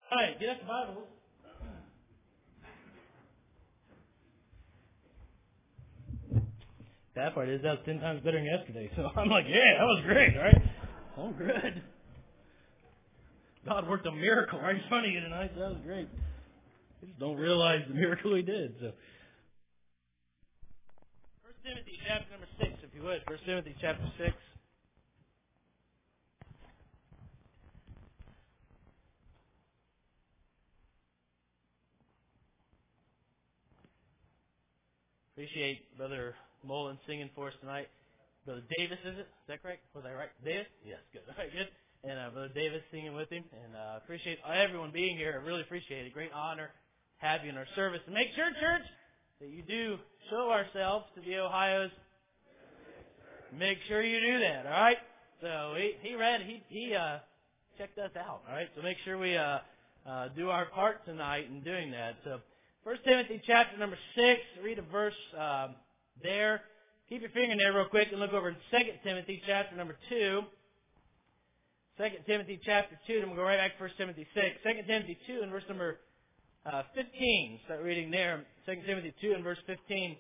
All right, get us the Bibles. That part is, that was 10 times better than yesterday. So I'm like, yeah, that was great, right? Oh, good. God worked a miracle right in front of you tonight. That was great. You just don't realize the miracle He did. So, 1 Timothy chapter number 6, if you would. 1 Timothy chapter 6. Appreciate Brother Mullen singing for us tonight. Brother Davis, is it? Is that correct? Was I right? Davis? Yes, good. All right, good. And Brother Davis singing with him. And appreciate everyone being here. I really appreciate it. Great honor to have you in our service. And make sure, church, that you do show ourselves to the Ohio's. Make sure you do that, all right? So he checked us out, all right? So make sure we do our part tonight in doing that. So 1 Timothy chapter number 6, read a verse there. Keep your finger in there real quick and look over to 2 Timothy chapter number 2. 2 Timothy chapter 2, and we'll go right back to 1 Timothy 6. 2 Timothy 2 and verse number 15. Start reading there. 2 Timothy 2 and verse 15.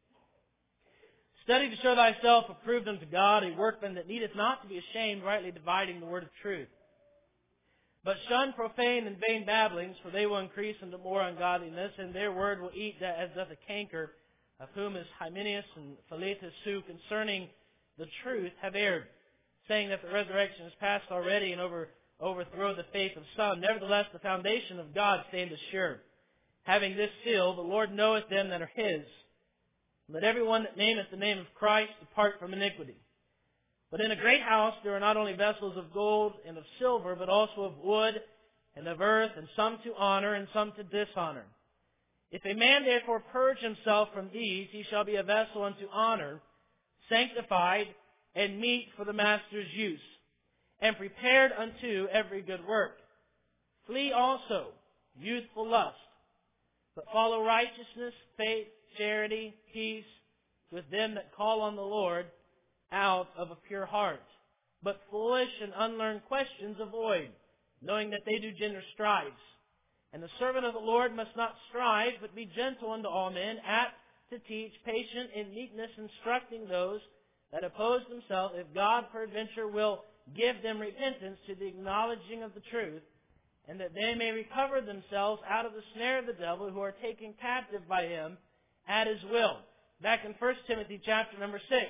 Study to show thyself approved unto God, a workman that needeth not to be ashamed, rightly dividing the word of truth. But shun profane and vain babblings, for they will increase into more ungodliness, and their word will eat that as doth a canker, of whom is Hymenaeus and Philetus, who concerning the truth have erred, saying that the resurrection is past already, and overthrow the faith of some. Nevertheless, the foundation of God standeth sure. Having this seal, the Lord knoweth them that are His. Let everyone that nameth the name of Christ depart from iniquity. But in a great house there are not only vessels of gold and of silver, but also of wood and of earth, and some to honor and some to dishonor. If a man therefore purge himself from these, he shall be a vessel unto honor, sanctified, and meet for the master's use, and prepared unto every good work. Flee also youthful lust, but follow righteousness, faith, charity, peace, with them that call on the Lord out of a pure heart. But foolish and unlearned questions avoid, knowing that they do gender strives. And the servant of the Lord must not strive, but be gentle unto all men, apt to teach, patient in meekness, instructing those that oppose themselves, if God peradventure will give them repentance to the acknowledging of the truth, and that they may recover themselves out of the snare of the devil, who are taken captive by him at his will. Back in 1 Timothy chapter number 6.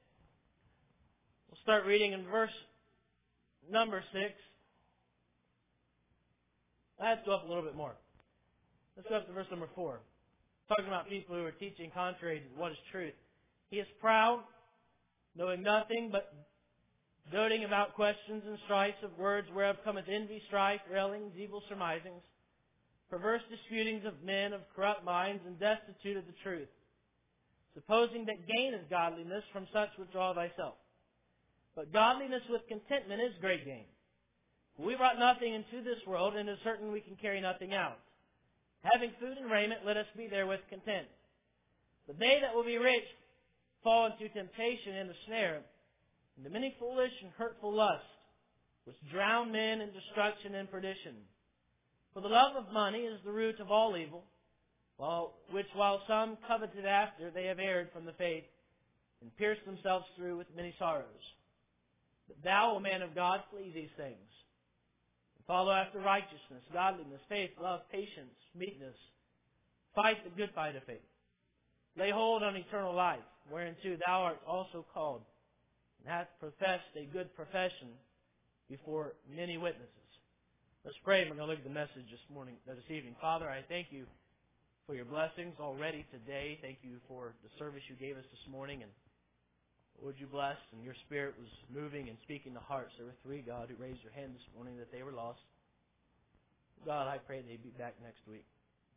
We'll start reading in verse number 6. Let's go up a little bit more. Let's go up to verse number 4. Talking about people who are teaching contrary to what is truth. He is proud, knowing nothing, but doting about questions and strifes of words, whereof cometh envy, strife, railings, evil surmisings, perverse disputings of men of corrupt minds, and destitute of the truth. Supposing that gain is godliness, from such withdraw thyself. But godliness with contentment is great gain. We brought nothing into this world, and it is certain we can carry nothing out. Having food and raiment, let us be therewith content. But they that will be rich fall into temptation and the snare, and the many foolish and hurtful lusts, which drown men in destruction and perdition. For the love of money is the root of all evil, while some coveted after, they have erred from the faith, and pierced themselves through with many sorrows. But thou, O man of God, flee these things. Follow after righteousness, godliness, faith, love, patience, meekness. Fight the good fight of faith. Lay hold on eternal life, whereunto thou art also called, and hast professed a good profession before many witnesses. Let's pray, and we're going to look at the message this evening. Father, I thank you for your blessings already today. Thank you for the service you gave us this morning, and Lord, you blessed, and your Spirit was moving and speaking to hearts. There were 3, God, who raised their hand this morning that they were lost. God, I pray they'd be back next week.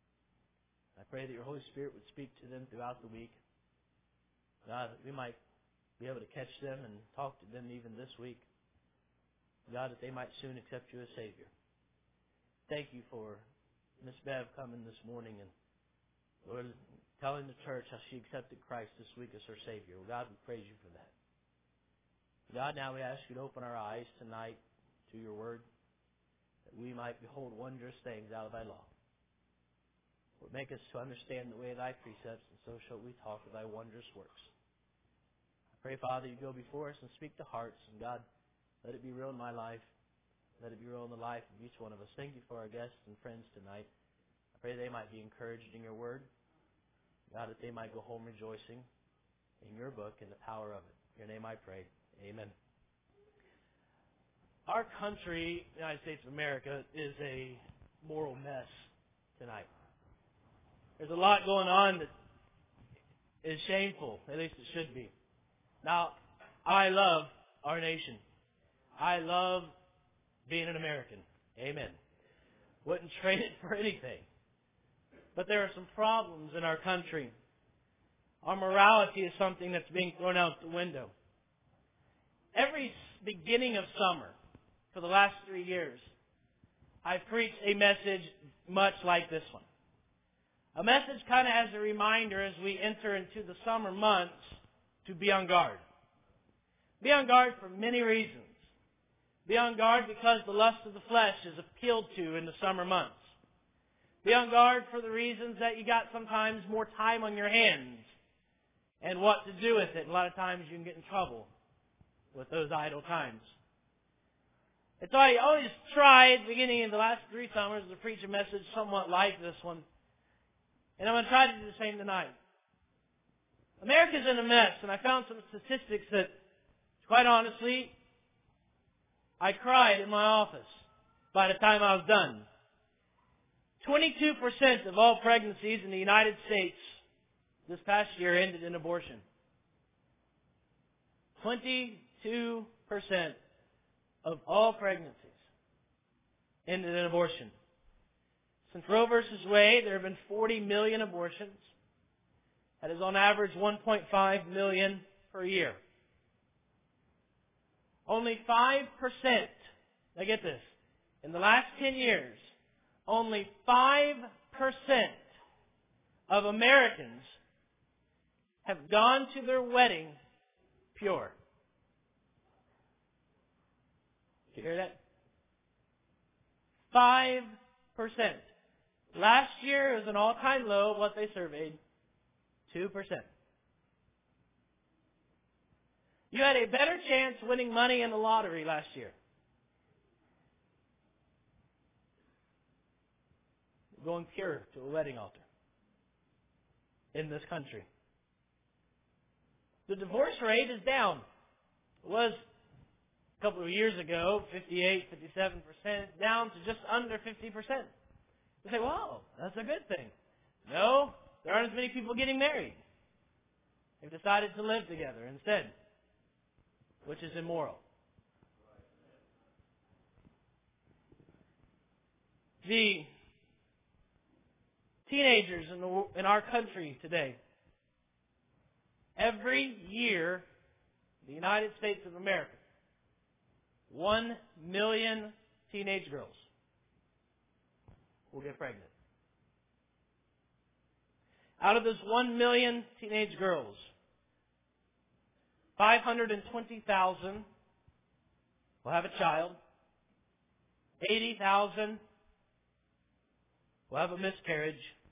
I pray that your Holy Spirit would speak to them throughout the week. God, that we might be able to catch them and talk to them even this week. God, that they might soon accept you as Savior. Thank you for Miss Bev coming this morning and, Lord, telling the church how she accepted Christ this week as her Savior. Well, God, we praise you for that. God, now we ask you to open our eyes tonight to your word. that we might behold wondrous things out of thy law. Lord, make us to understand the way of thy precepts, and so shall we talk of thy wondrous works. I pray, Father, you go before us and speak to hearts, and God, let it be real in my life. Let it be real in the life of each one of us. Thank you for our guests and friends tonight. I pray they might be encouraged in your word. God, that they might go home rejoicing in your book and the power of it. In your name I pray. Amen. Our country, the United States of America, is a moral mess tonight. There's a lot going on that is shameful. At least it should be. Now, I love our nation. I love being an American. Amen. Wouldn't trade it for anything. But there are some problems in our country. Our morality is something that's being thrown out the window. Every beginning of summer, for the last 3 years, I've preached a message much like this one. A message kind of as a reminder as we enter into the summer months to be on guard. Be on guard for many reasons. Be on guard because the lust of the flesh is appealed to in the summer months. Be on guard for the reasons that you got sometimes more time on your hands and what to do with it. And a lot of times you can get in trouble with those idle times. And so I always try at the beginning of the last 3 summers to preach a message somewhat like this one. And I'm going to try to do the same tonight. America's in a mess, and I found some statistics that, quite honestly, I cried in my office by the time I was done. 22% of all pregnancies in the United States this past year ended in abortion. 22% of all pregnancies ended in abortion. Since Roe versus Wade, there have been 40 million abortions. That is on average 1.5 million per year. Only 5%, now get this, in the last 10 years, only 5% of Americans have gone to their wedding pure. Did you hear that? 5%. Last year it was an all-time low of what they surveyed, 2%. You had a better chance winning money in the lottery last year. Going pure to a wedding altar in this country. The divorce rate is down. It was a couple of years ago, 58, 57%, down to just under 50%. You say, wow, that's a good thing. No, there aren't as many people getting married. They've decided to live together instead, which is immoral. The teenagers in our country today, every year, the United States of America, 1 million teenage girls will get pregnant. Out of those 1 million teenage girls, 520,000 will have a child. 80,000 will have a miscarriage.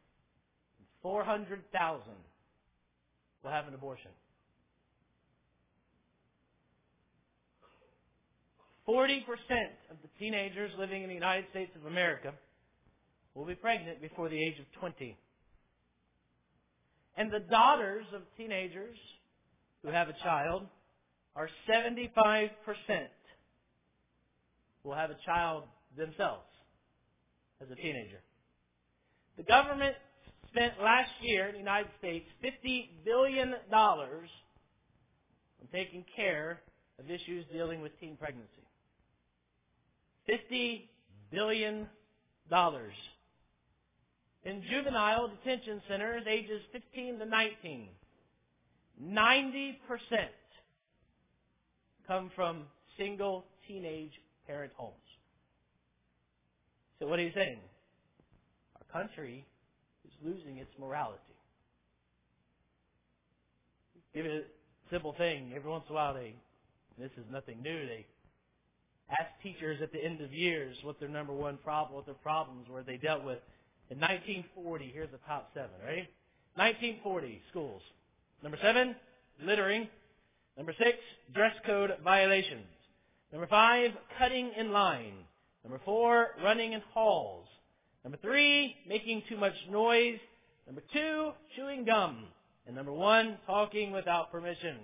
400,000 will have an abortion. 40% of the teenagers living in the United States of America will be pregnant before the age of 20. And the daughters of teenagers who have a child are 75% will have a child themselves as a teenager. The government spent last year in the United States $50 billion on taking care of issues dealing with teen pregnancy. $50 billion. In juvenile detention centers, ages 15 to 19, 90% come from single teenage parent homes. So what are you saying? Our country is losing its morality. Give it a simple thing. Every once in a while, this is nothing new, they ask teachers at the end of years what their number one problem, what their problems were they dealt with. In 1940, here's the top 7, ready? 1940, schools. Number 7, littering. Number 6, dress code violations. Number 5, cutting in line. Number 4, running in halls. Number 3, making too much noise. Number 2, chewing gum. And number 1, talking without permission.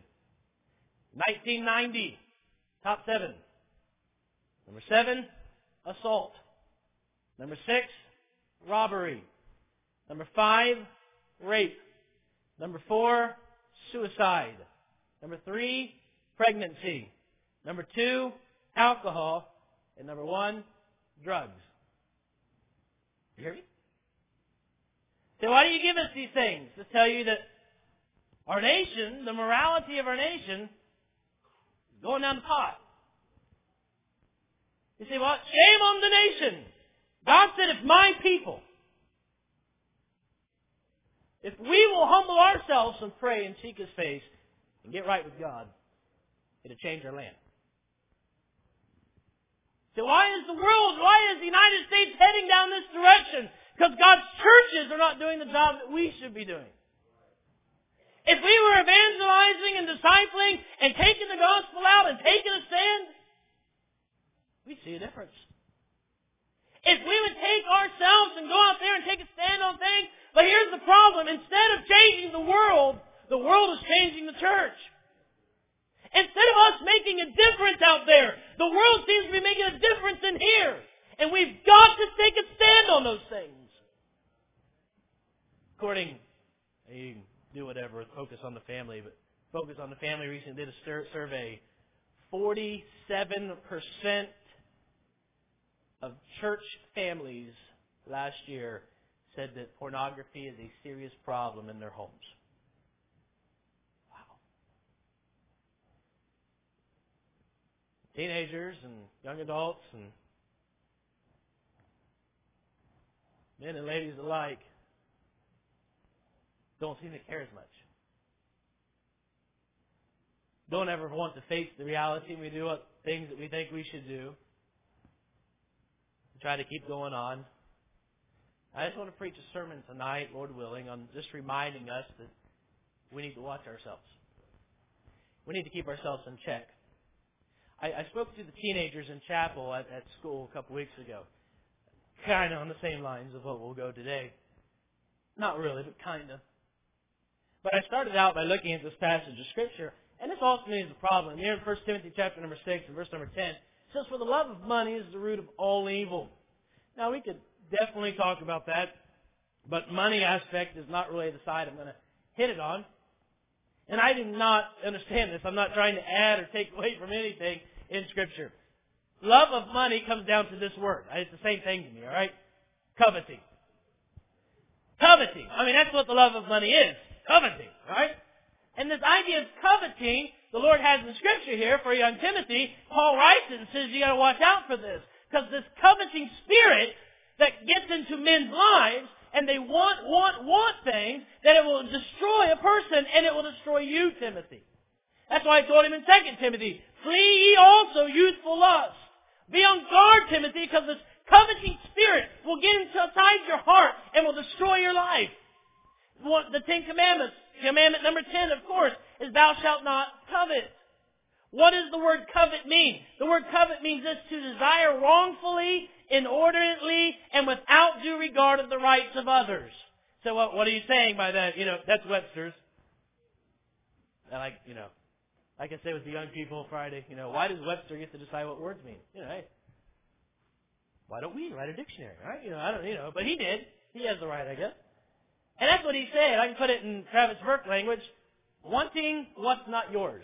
1990, top 7. Number 7, assault. Number 6, robbery. Number 5, rape. Number 4, suicide. Number 3, pregnancy. Number 2, alcohol. And number 1, drugs. You hear me? So why do you give us these things? To tell you that our nation, the morality of our nation, is going down the pot. You say, well, shame on the nation. God said, if my people, if we will humble ourselves and pray and seek His face and get right with God, it'll change our land. So why is the United States heading down this direction? Because God's churches are not doing the job that we should be doing. If we were evangelizing and discipling and taking the gospel out and taking a stand, we'd see a difference. If we would take ourselves and go out there and take a stand on things, but here's the problem. Instead of changing the world is changing the church. Instead of us making a difference out there, the world seems to be making a difference in here. And we've got to take a stand on those things. According, you can do whatever, focus on the family, but Focus on the Family recently did a survey. 47% of church families last year said that pornography is a serious problem in their homes. Wow. Teenagers and young adults and men and ladies alike don't seem to care as much. Don't ever want to face the reality. We do things that we think we should do. We try to keep going on. I just want to preach a sermon tonight, Lord willing, on just reminding us that we need to watch ourselves. We need to keep ourselves in check. I spoke to the teenagers in chapel at school a couple weeks ago. Kind of on the same lines of what we'll go today. Not really, but kind of. But I started out by looking at this passage of Scripture, and this ultimately is a problem. Here in 1 Timothy chapter number 6 and verse number 10, it says, "For the love of money is the root of all evil." Now, we could definitely talk about that, but money aspect is not really the side I'm going to hit it on. And I do not understand this. I'm not trying to add or take away from anything in Scripture. Love of money comes down to this word. It's the same thing to me, all right? Coveting. Coveting. I mean, that's what the love of money is. Coveting, all right? And this idea of coveting, the Lord has in Scripture here for young Timothy. Paul writes it and says you got to watch out for this. Because this coveting spirit that gets into men's lives, and they want things, that it will destroy a person, and it will destroy you, Timothy. That's why I told him in 2 Timothy, "Flee ye also youthful lust." Be on guard, Timothy, because this coveting spirit will get inside your heart and will destroy your life. The 10 Commandments. Commandment number 10, of course, is thou shalt not covet. What does the word covet mean? The word covet means this: to desire wrongfully, inordinately, and without due regard of the rights of others. So what are you saying by that? That's Webster's. And like I say with the young people Friday, why does Webster get to decide what words mean? Hey, why don't we write a dictionary, right? I don't, but he did. He has the right, I guess. And that's what he said. I can put it in Travis Burke language. Wanting what's not yours.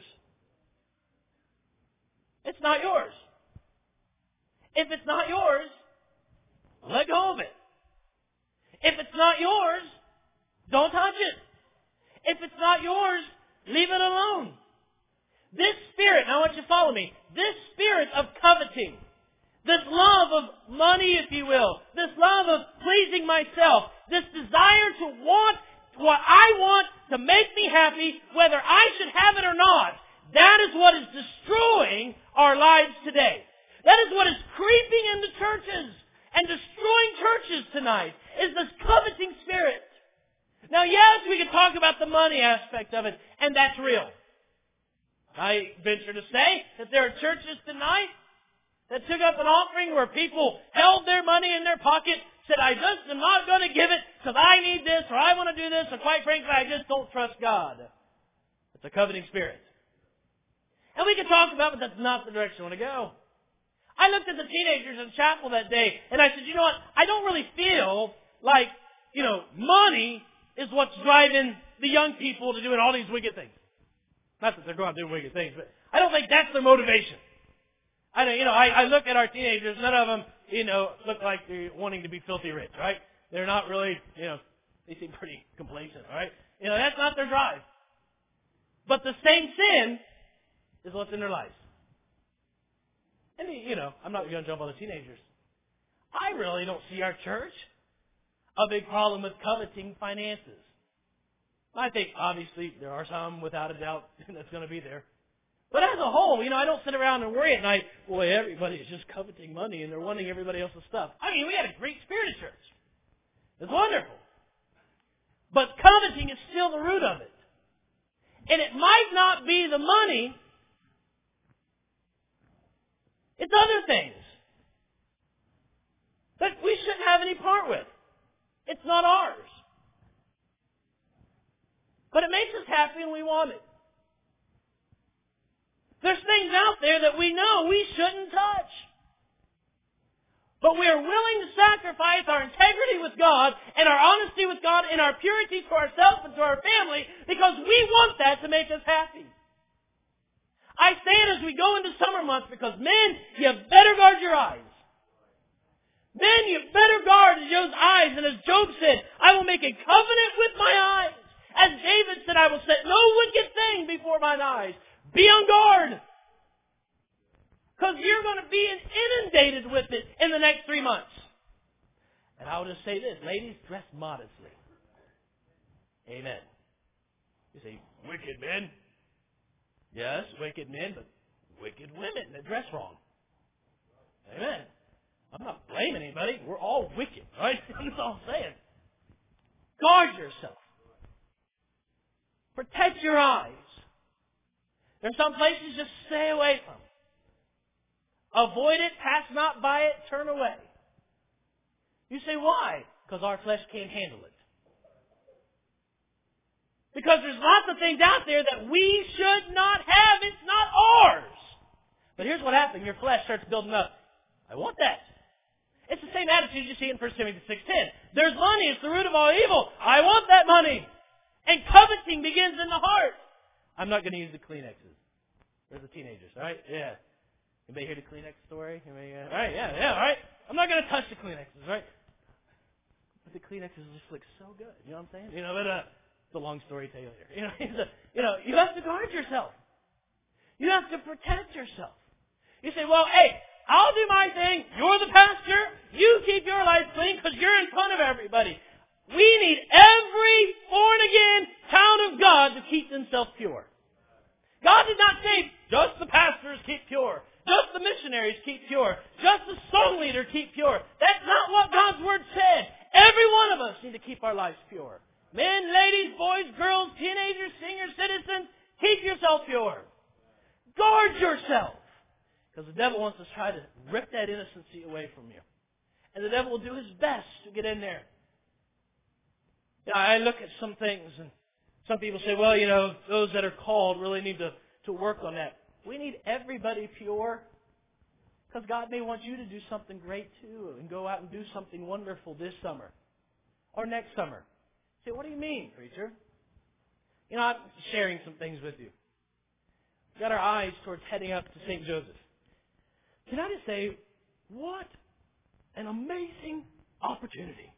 It's not yours. If it's not yours, let go of it. If it's not yours, don't touch it. If it's not yours, leave it alone. This spirit, now I want you to follow me, this spirit of coveting, this love of money, if you will, this love of pleasing myself, this desire to want what I want to make me happy, whether I should have it or not, that is what is destroying our lives today. That is what is creeping into churches and destroying churches tonight, is this coveting spirit. Now, yes, we can talk about the money aspect of it, and that's real. I venture to say that there are churches tonight that took up an offering where people held their money in their pocket, said, I just am not going to give it because I need this or I want to do this, or quite frankly, I just don't trust God. It's a coveting spirit. And we can talk about it, but that's not the direction I want to go. I looked at the teenagers in chapel that day, and I said, you know what? I don't really feel like, money is what's driving the young people to doing all these wicked things. Not that they're going to do wicked things, but I don't think that's their motivation. I look at our teenagers, none of them, look like they're wanting to be filthy rich, right? They're not really, they seem pretty complacent, right? That's not their drive. But the same sin is what's in their lives. And, I'm not going to jump on the teenagers. I really don't see our church a big problem with coveting finances. I think, obviously, there are some, without a doubt, that's going to be there. But as a whole, I don't sit around and worry at night, boy, everybody is just coveting money and they're wanting everybody else's stuff. I mean, we had a great spirit at church. It's wonderful. But coveting is still the root of it. And it might not be the money. It's other things that we shouldn't have any part with. It's not ours. But it makes us happy and we want it. There's things out there that we know we shouldn't touch. But we are willing to sacrifice our integrity with God and our honesty with God and our purity to ourselves and to our family because we want that to make us happy. I say it as we go into summer months because, men, you better guard your eyes. Men, you better guard those eyes. And as Job said, I will make a covenant with my eyes. As David said, I will set no wicked thing before mine eyes. Be on guard. Because you're going to be inundated with it in the next 3 months. And I will just say this, ladies, dress modestly. Amen. You say, wicked men? Yes, wicked men, but wicked women that dress wrong. Amen. I'm not blaming anybody. We're all wicked, right? That's all I'm saying. Guard yourself. Protect your eyes. There's some places just stay away from. Avoid it, pass not by it, turn away. You say, why? Because our flesh can't handle it. Because there's lots of things out there that we should not have. It's not ours. But here's what happens. Your flesh starts building up. I want that. It's the same attitude you see in 1 Timothy 6:10. There's money. It's the root of all evil. I want that money. And coveting begins in the heart. I'm not going to use the Kleenexes. There's the teenagers, all right? Yeah. Anybody hear the Kleenex story? Anybody, all right, yeah, all right. I'm not going to touch the Kleenexes, right? But the Kleenexes just look so good. You know what I'm saying? But it's a long story to tell you later. You have to guard yourself. You have to protect yourself. You say, well, hey, I'll do my thing. You're the pastor. You keep your life clean because you're in front of everybody. We need every born-again child of God to keep themselves pure. God did not say, just the pastors keep pure. Just the missionaries keep pure. Just the song leader keep pure. That's not what God's Word said. Every one of us need to keep our lives pure. Men, ladies, boys, girls, teenagers, senior citizens, keep yourself pure. Guard yourself. Because the devil wants to try to rip that innocency away from you. And the devil will do his best to get in there. I look at some things and some people say, well, those that are called really need to work on that. We need everybody pure because God may want you to do something great too and go out and do something wonderful this summer or next summer. Say, what do you mean, preacher? I'm sharing some things with you. We've got our eyes towards heading up to St. Joseph. Can I just say, what an amazing opportunity.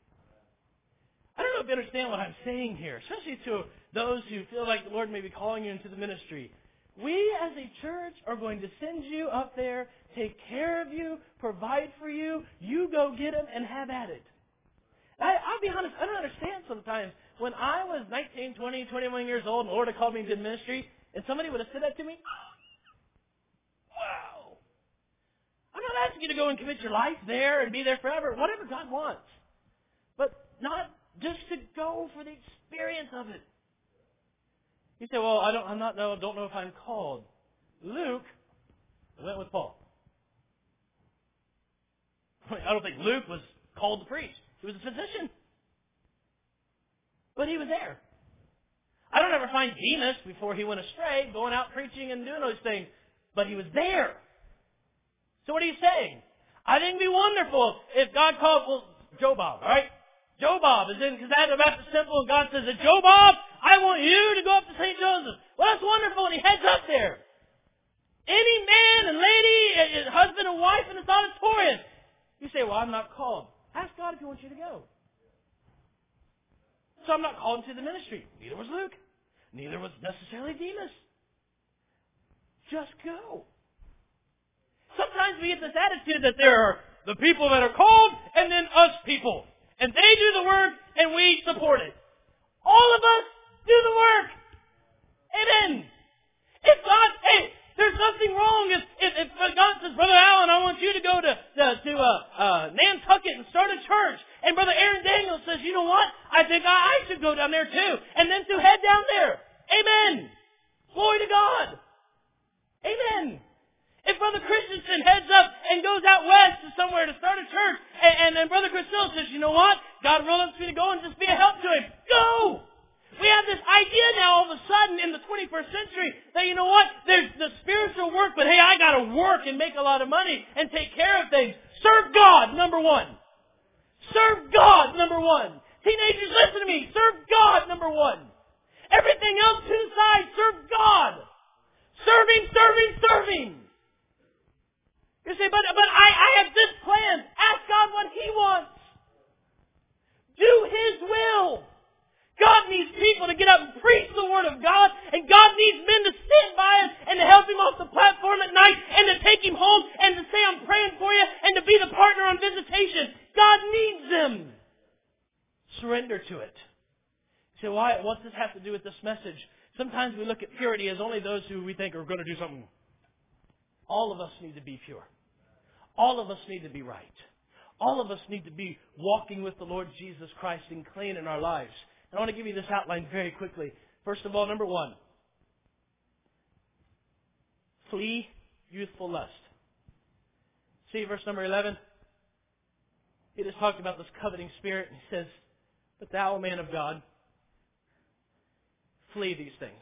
I don't know if you understand what I'm saying here, especially to those who feel like the Lord may be calling you into the ministry. We as a church are going to send you up there, take care of you, provide for you. You go get them and have at it. I'll be honest, I don't understand sometimes. When I was 19, 20, 21 years old and the Lord had called me into the ministry and somebody would have said that to me, wow. I'm not asking you to go and commit your life there and be there forever. Whatever God wants. But not just to go for the experience of it. You say, well, I don't know if I'm called. Luke went with Paul. I don't think Luke was called to preach. He was a physician. But he was there. I don't ever find Demas before he went astray, going out preaching and doing those things. But he was there. So what are you saying? I think it'd be wonderful if God called, well, Joe Bob, all right? Joe Bob is in Kazata Baptist Temple, and God says, Joe Bob, I want you to go up to St. Joseph. Well, that's wonderful, and he heads up there. Any man and lady, husband and wife in this auditorium. You say, well, I'm not called. Ask God if he wants you to go. So I'm not called into the ministry. Neither was Luke. Neither was necessarily Demas. Just go. Sometimes we get this attitude that there are the people that are called and then us people. And they do the work and we support it. All of us do the work. Amen. If God, hey, there's nothing wrong if God says, Brother Allen, I want you to go to Nantucket and start a church. And Brother Aaron Daniels says, you know what? I think I should go down there too. And then to head down there. Amen. Glory to God. Amen. If Brother Christensen heads up and goes out west to somewhere to start a church, and then Brother Christelle says, you know what? God really wants me to go and just be a help to him. Go! We have this idea now all of a sudden in the 21st century that, you know what? There's the spiritual work, but hey, I got to work and make a lot of money and take care of things. Serve God, number one. Serve God, number one. Teenagers, listen to me. Serve God, number one. Everything else to the side, serve God. Serve Him, serve Him, serve Him. You say, but I have this plan. Ask God what He wants. Do His will. God needs people to get up and preach the Word of God, and God needs men to stand by Him and to help Him off the platform at night and to take Him home and to say, I'm praying for you, and to be the partner on visitation. God needs them. Surrender to it. You say, why? What's this have to do with this message? Sometimes we look at purity as only those who we think are going to do something. All of us need to be pure. All of us need to be right. All of us need to be walking with the Lord Jesus Christ and clean in our lives. And I want to give you this outline very quickly. First of all, number one, flee youthful lust. See verse number 11? He just talked about this coveting spirit, and he says, but thou, O man of God, flee these things.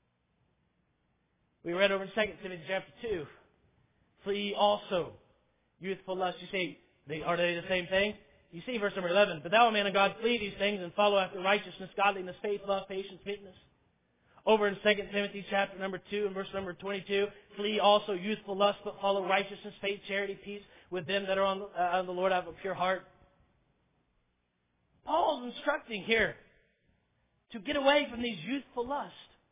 We read over in 2 Timothy chapter 2, flee also youthful lust. You say, are they the same thing? You see verse number 11, but thou, O man of God, flee these things and follow after righteousness, godliness, faith, love, patience, meekness. Over in 2 Timothy chapter number 2 and verse number 22, flee also youthful lust, but follow righteousness, faith, charity, peace with them that are on the Lord have a pure heart. Paul's instructing here to get away from these youthful lusts.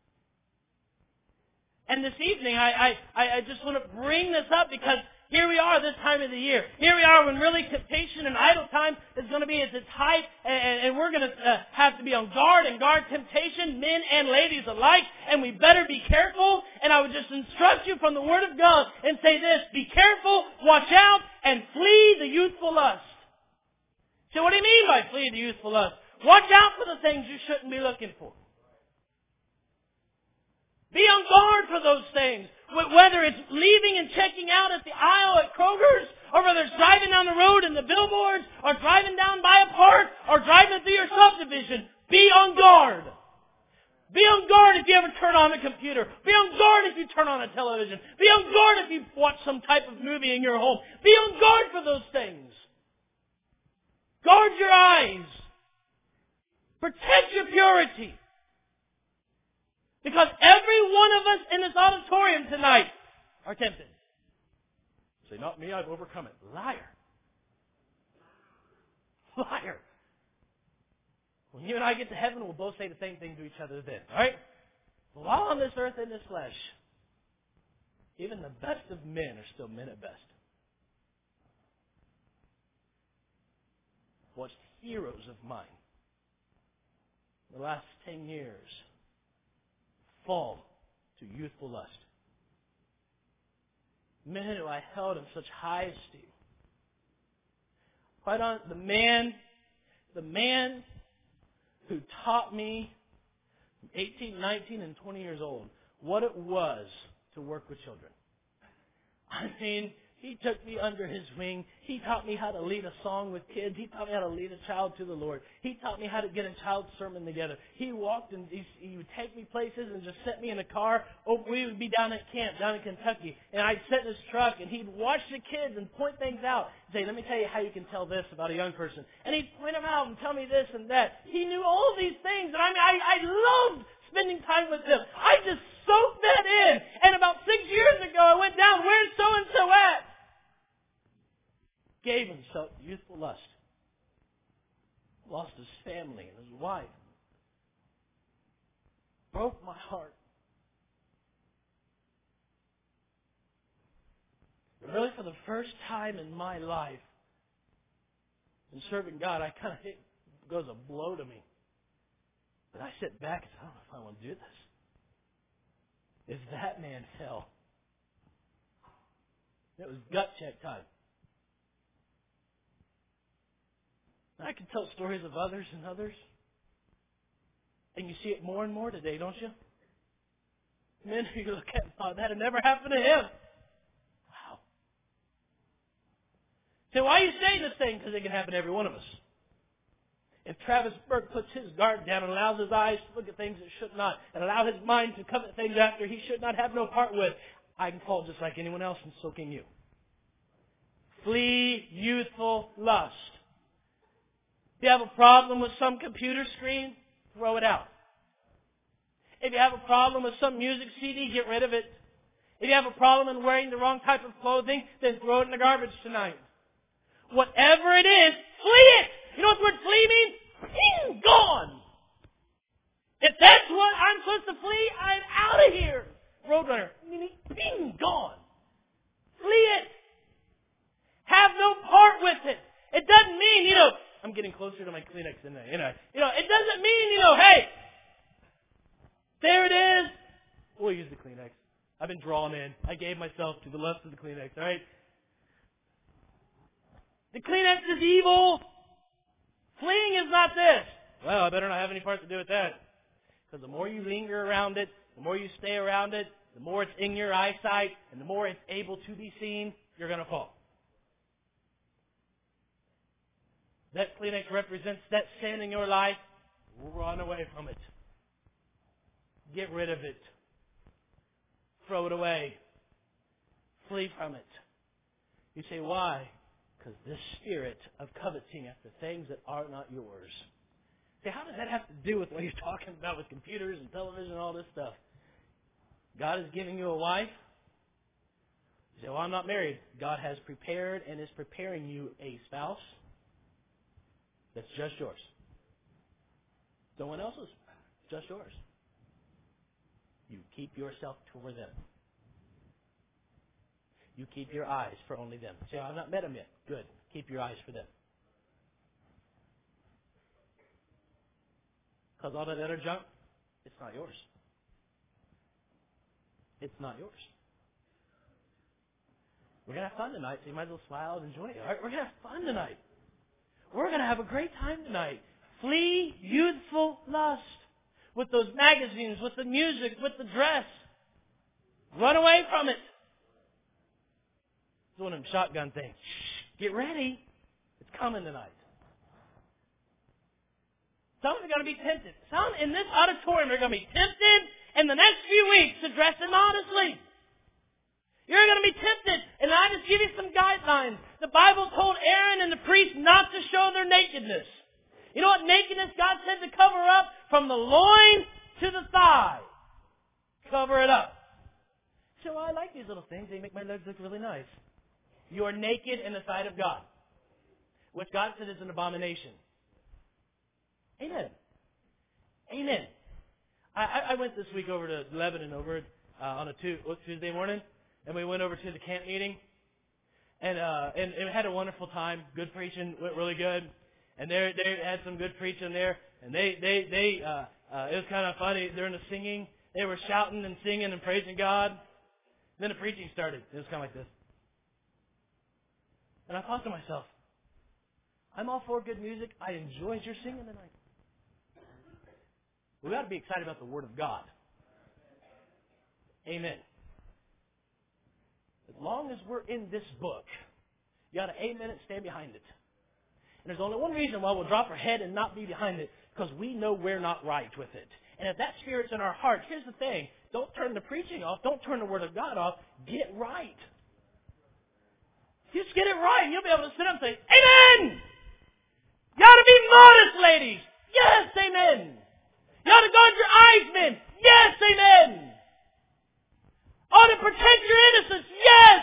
And this evening, I just want to bring this up because here we are this time of the year. Here we are when really temptation and idle time is going to be at its height, and we're going to have to be on guard and guard temptation, men and ladies alike, and we better be careful. And I would just instruct you from the Word of God and say this, be careful, watch out, and flee the youthful lust. So what do you mean by flee the youthful lust? Watch out for the things you shouldn't be looking for. Be on guard for those things. Whether it's leaving and checking out at the aisle at Kroger's, or whether it's driving down the road in the billboards, or driving down by a park, or driving through your subdivision, be on guard. Be on guard if you ever turn on a computer. Be on guard if you turn on a television. Be on guard if you watch some type of movie in your home. Be on guard for those things. Guard your eyes. Protect your purity. Because every one of us in this auditorium tonight are tempted. Say, not me, I've overcome it. Liar. Liar. When you and I get to heaven, we'll both say the same thing to each other then. Alright? But while on this earth in this flesh, even the best of men are still men at best. Watched heroes of mine the last 10 years fall to youthful lust. men who I held in such high esteem. Quite honest, the man who taught me 18, 19, and 20 years old what it was to work with children. I mean, he took me under his wing. He taught me how to lead a song with kids. He taught me how to lead a child to the Lord. He taught me how to get a child's sermon together. He walked and he would take me places and just set me in a car. Oh, we would be down at camp, down in Kentucky. And I'd sit in his truck and he'd watch the kids and point things out. Say, let me tell you how you can tell this about a young person. And he'd point them out and tell me this and that. He knew all these things. And I loved spending time with him. I just soaked that in. And about 6 years ago, I went down, where's so-and-so at? Gave himself to youthful lust. Lost his family and his wife. Broke my heart. But really, for the first time in my life, in serving God, it goes a blow to me. But I sit back and say, I don't know if I want to do this. If that man fell, it was gut check time. I can tell stories of others and others. And you see it more and more today, don't you? Men who you look at and thought, that had never happened to him. Wow. So why are you saying this thing? Because it can happen to every one of us. If Travis Burke puts his guard down and allows his eyes to look at things that should not, and allow his mind to covet things after he should not have no part with, I can fall just like anyone else, and so can you. Flee youthful lust. If you have a problem with some computer screen, throw it out. If you have a problem with some music CD, get rid of it. If you have a problem in wearing the wrong type of clothing, then throw it in the garbage tonight. Whatever it is, flee it. You know what the word flee means? Bing, gone. If that's what I'm supposed to flee, I'm out of here. Roadrunner, bing, gone. Flee it. Have no part with it. It doesn't mean, I'm getting closer to my Kleenex than that. It doesn't mean, hey, there it is. We'll use the Kleenex. I've been drawn in. I gave myself to the left of the Kleenex, all right? The Kleenex is evil. Fleeing is not this. Well, I better not have any part to do with that. Because the more you linger around it, the more you stay around it, the more it's in your eyesight, and the more it's able to be seen, you're going to fall. That Kleenex represents that sin in your life. Run away from it. Get rid of it. Throw it away. Flee from it. You say, why? Because this spirit of coveting after things that are not yours. See, how does that have to do with what you're talking about with computers and television and all this stuff? God is giving you a wife. You say, well, I'm not married. God has prepared and is preparing you a spouse that's just yours. No one else's. Just yours. You keep yourself for them. You keep your eyes for only them. Say, I've not met them yet. Good. Keep your eyes for them. Because all that other junk, it's not yours. It's not yours. We're going to have fun tonight, so you might as well smile and enjoy it. All right? We're going to have fun tonight. We're going to have a great time tonight. Flee youthful lust. With those magazines, with the music, with the dress. Run away from it. It's one of them shotgun things. Shh, get ready. It's coming tonight. Some are going to be tempted. Some in this auditorium are going to be tempted in the next few weeks to dress immodestly. You're going to be tempted. And I just give you some guidelines. The Bible told Aaron and the priests not to show their nakedness. You know what nakedness God said to cover up? From the loin to the thigh. Cover it up. So I like these little things. They make my legs look really nice. You are naked in the sight of God. Which God said is an abomination. Amen. Amen. I went this week over to Lebanon on a Tuesday morning. And we went over to the camp meeting. And it had a wonderful time. Good preaching. Went really good. And they had some good preaching there. And it was kind of funny during the singing. They were shouting and singing and praising God. Then the preaching started. It was kind of like this. And I thought to myself, I'm all for good music. I enjoy your singing tonight. We got to be excited about the Word of God. Amen. As long as we're in this book, you got to amen it, stand behind it. And there's only one reason why we'll drop our head and not be behind it, because we know we're not right with it. And if that spirit's in our heart, here's the thing. Don't turn the preaching off. Don't turn the Word of God off. Get right. Just get it right, and you'll be able to sit up and say, Amen! You ought to be modest, ladies. Yes, amen. You ought to guard your eyes, men. Yes, amen. Ought to protect your innocence. Yes.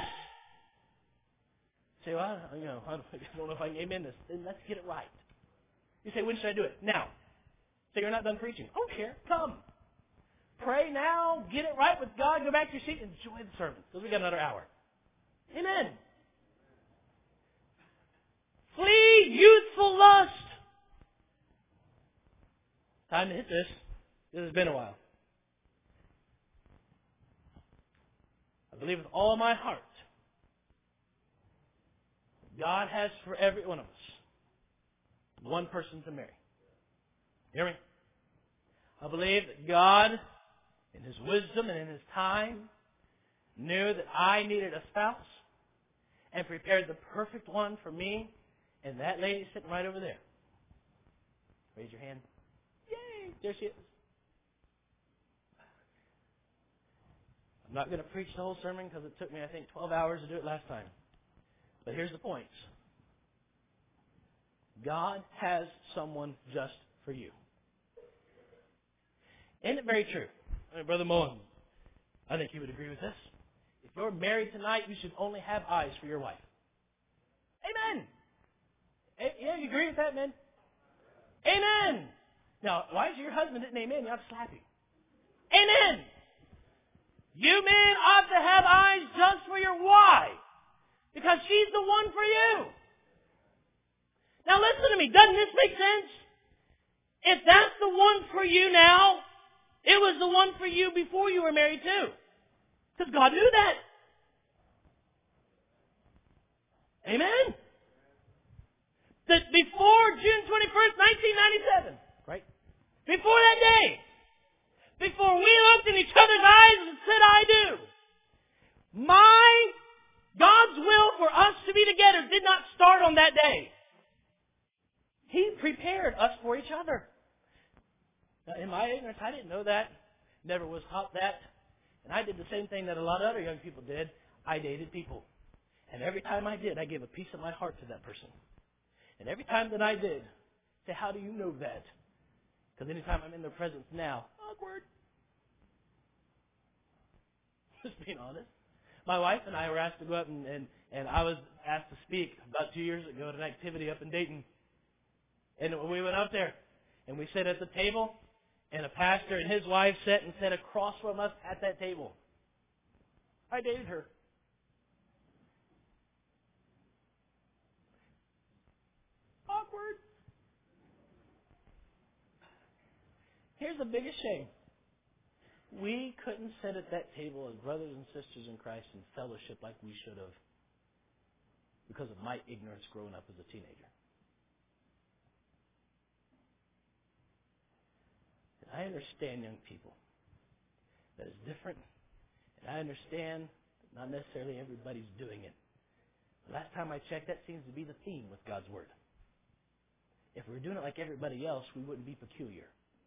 Say, well, I don't know if I can amen this. Then let's get it right. You say, when should I do it? Now. Say, you're not done preaching. I don't care. Come. Pray now. Get it right with God. Go back to your seat and enjoy the sermon, because we got another hour. Amen. Flee youthful lust. Time to hit this. This has been a while. I believe with all my heart, God has for every one of us one person to marry. Hear me? I believe that God, in His wisdom and in His time, knew that I needed a spouse and prepared the perfect one for me, and that lady sitting right over there. Raise your hand. Yay! There she is. I'm not going to preach the whole sermon because it took me, I think, 12 hours to do it last time. But here's the points. God has someone just for you. Isn't it very true? Brother Mullen, I think you would agree with this. If you're married tonight, you should only have eyes for your wife. Amen. Yeah, you agree with that, men? Amen. Now, why is your husband didn't amen? You ought to slap him. Amen. You men ought to have eyes just for your wife, because she's the one for you. Now listen to me. Doesn't this make sense? If that's the one for you now, it was the one for you before you were married too. Because God knew that. Amen? That before June 21st, 1997, right? Before that day, before we looked in each other's eyes and said, I do, God's will for us to be together did not start on that day. He prepared us for each other. Now, in my ignorance, I didn't know that. Never was taught that. And I did the same thing that a lot of other young people did. I dated people. And every time I did, I gave a piece of my heart to that person. And every time that I did, say, how do you know that? Because anytime I'm in their presence now, awkward. Just being honest. My wife and I were asked to go up, and I was asked to speak about 2 years ago at an activity up in Dayton. And we went up there, and we sat at the table, and a pastor and his wife sat across from us at that table. I dated her. Awkward. Here's the biggest shame. We couldn't sit at that table as brothers and sisters in Christ and fellowship like we should have because of my ignorance growing up as a teenager. And I understand young people that it's different, and I understand that not necessarily everybody's doing it. The last time I checked, that seems to be the theme with God's Word. If we were doing it like everybody else, we wouldn't be peculiar.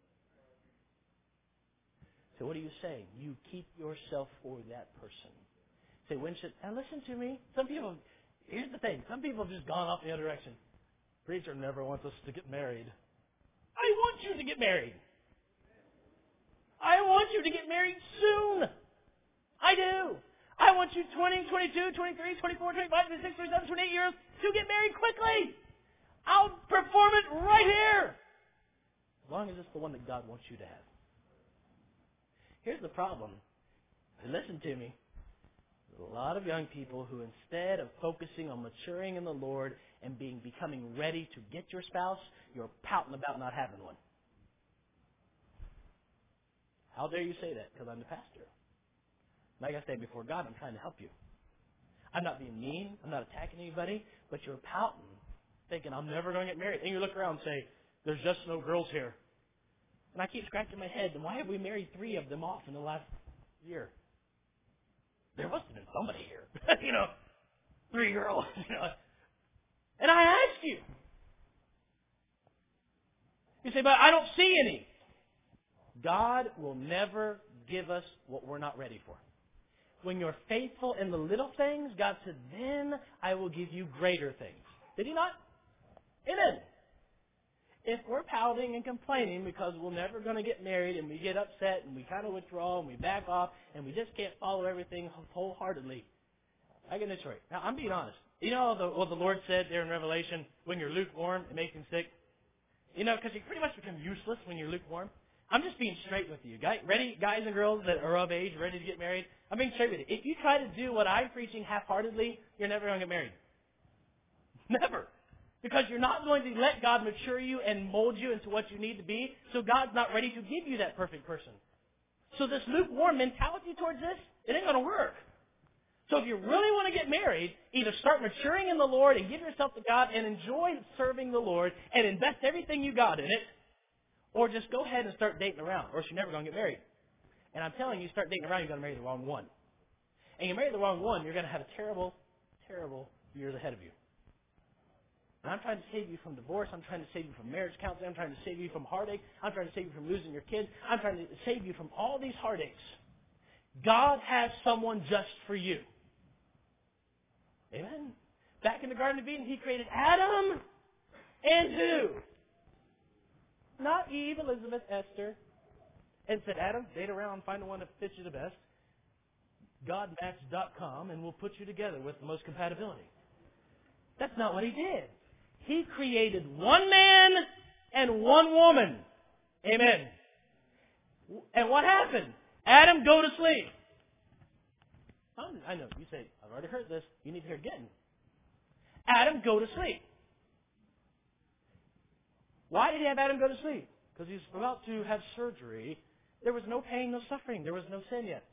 So what are you saying? You keep yourself for that person. Say, when should... Now listen to me. Some people... Here's the thing. Some people have just gone off the other direction. Preacher never wants us to get married. I want you to get married. I want you to get married soon. I do. I want you 20, 22, 23, 24, 25, 26, 27, 28 years to get married quickly. I'll perform it right here. As long as it's the one that God wants you to have. Here's the problem. Listen to me. There's a lot of young people who, instead of focusing on maturing in the Lord and becoming ready to get your spouse, you're pouting about not having one. How dare you say that? Because I'm the pastor. Like I said before God, I'm trying to help you. I'm not being mean. I'm not attacking anybody. But you're pouting, thinking, I'm never going to get married. And you look around and say, there's just no girls here. And I keep scratching my head. And why have we married 3 of them off in the last year? There must have been somebody here. 3 girls. And I ask you. You say, but I don't see any. God will never give us what we're not ready for. When you're faithful in the little things, God said, then I will give you greater things. Did He not? Amen. If we're pouting and complaining because we're never going to get married and we get upset and we kind of withdraw and we back off and we just can't follow everything wholeheartedly, I get this right. Now, I'm being honest. You know what the Lord said there in Revelation, when you're lukewarm, it makes Him sick? Because you pretty much become useless when you're lukewarm. I'm just being straight with you. Ready, guys and girls that are of age, ready to get married? I'm being straight with you. If you try to do what I'm preaching half-heartedly, you're never going to get married. Never. Because you're not going to let God mature you and mold you into what you need to be, so God's not ready to give you that perfect person. So this lukewarm mentality towards this, it ain't going to work. So if you really want to get married, either start maturing in the Lord and give yourself to God and enjoy serving the Lord and invest everything you got in it, or just go ahead and start dating around, or else you're never going to get married. And I'm telling you, start dating around, you're going to marry the wrong one. And you marry the wrong one, you're going to have a terrible, terrible years ahead of you. And I'm trying to save you from divorce. I'm trying to save you from marriage counseling. I'm trying to save you from heartache. I'm trying to save you from losing your kids. I'm trying to save you from all these heartaches. God has someone just for you. Amen. Back in the Garden of Eden, He created Adam and who? Not Eve, Elizabeth, Esther. And said, Adam, date around, find the one that fits you the best. Godmatch.com, and we'll put you together with the most compatibility. That's not what He did. He created one man and one woman. Amen. And what happened? Adam, go to sleep. I know. You say, I've already heard this. You need to hear it again. Adam, go to sleep. Why did He have Adam go to sleep? Because he's about to have surgery. There was no pain, no suffering. There was no sin yet.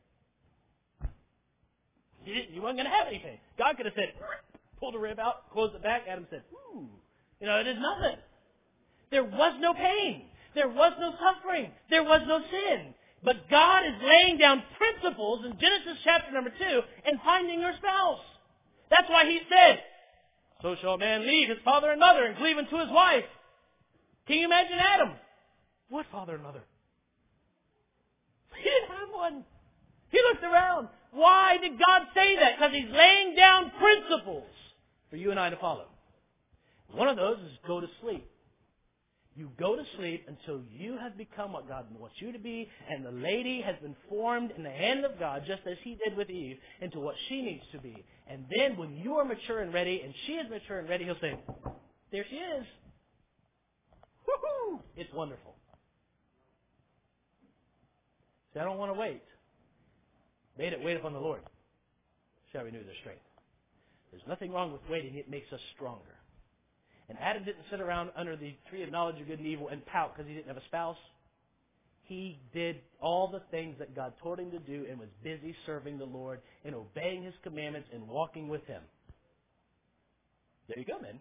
You weren't going to have anything. God could have said, pulled the rib out, closed it back. Adam said, ooh. It is nothing. There was no pain. There was no suffering. There was no sin. But God is laying down principles in Genesis chapter number 2 and finding your spouse. That's why He said, so shall a man leave his father and mother and cleave unto his wife. Can you imagine Adam? What father and mother? He didn't have one. He looked around. Why did God say that? Because He's laying down principles for you and I to follow. One of those is go to sleep. You go to sleep until you have become what God wants you to be, and the lady has been formed in the hand of God, just as He did with Eve, into what she needs to be. And then when you are mature and ready, and she is mature and ready, He'll say, there she is. Woohoo! It's wonderful. See, I don't want to wait. Wait upon the Lord. Shall renew their strength. There's nothing wrong with waiting. It makes us stronger. And Adam didn't sit around under the tree of knowledge of good and evil and pout because he didn't have a spouse. He did all the things that God told him to do and was busy serving the Lord and obeying His commandments and walking with Him. There you go, man.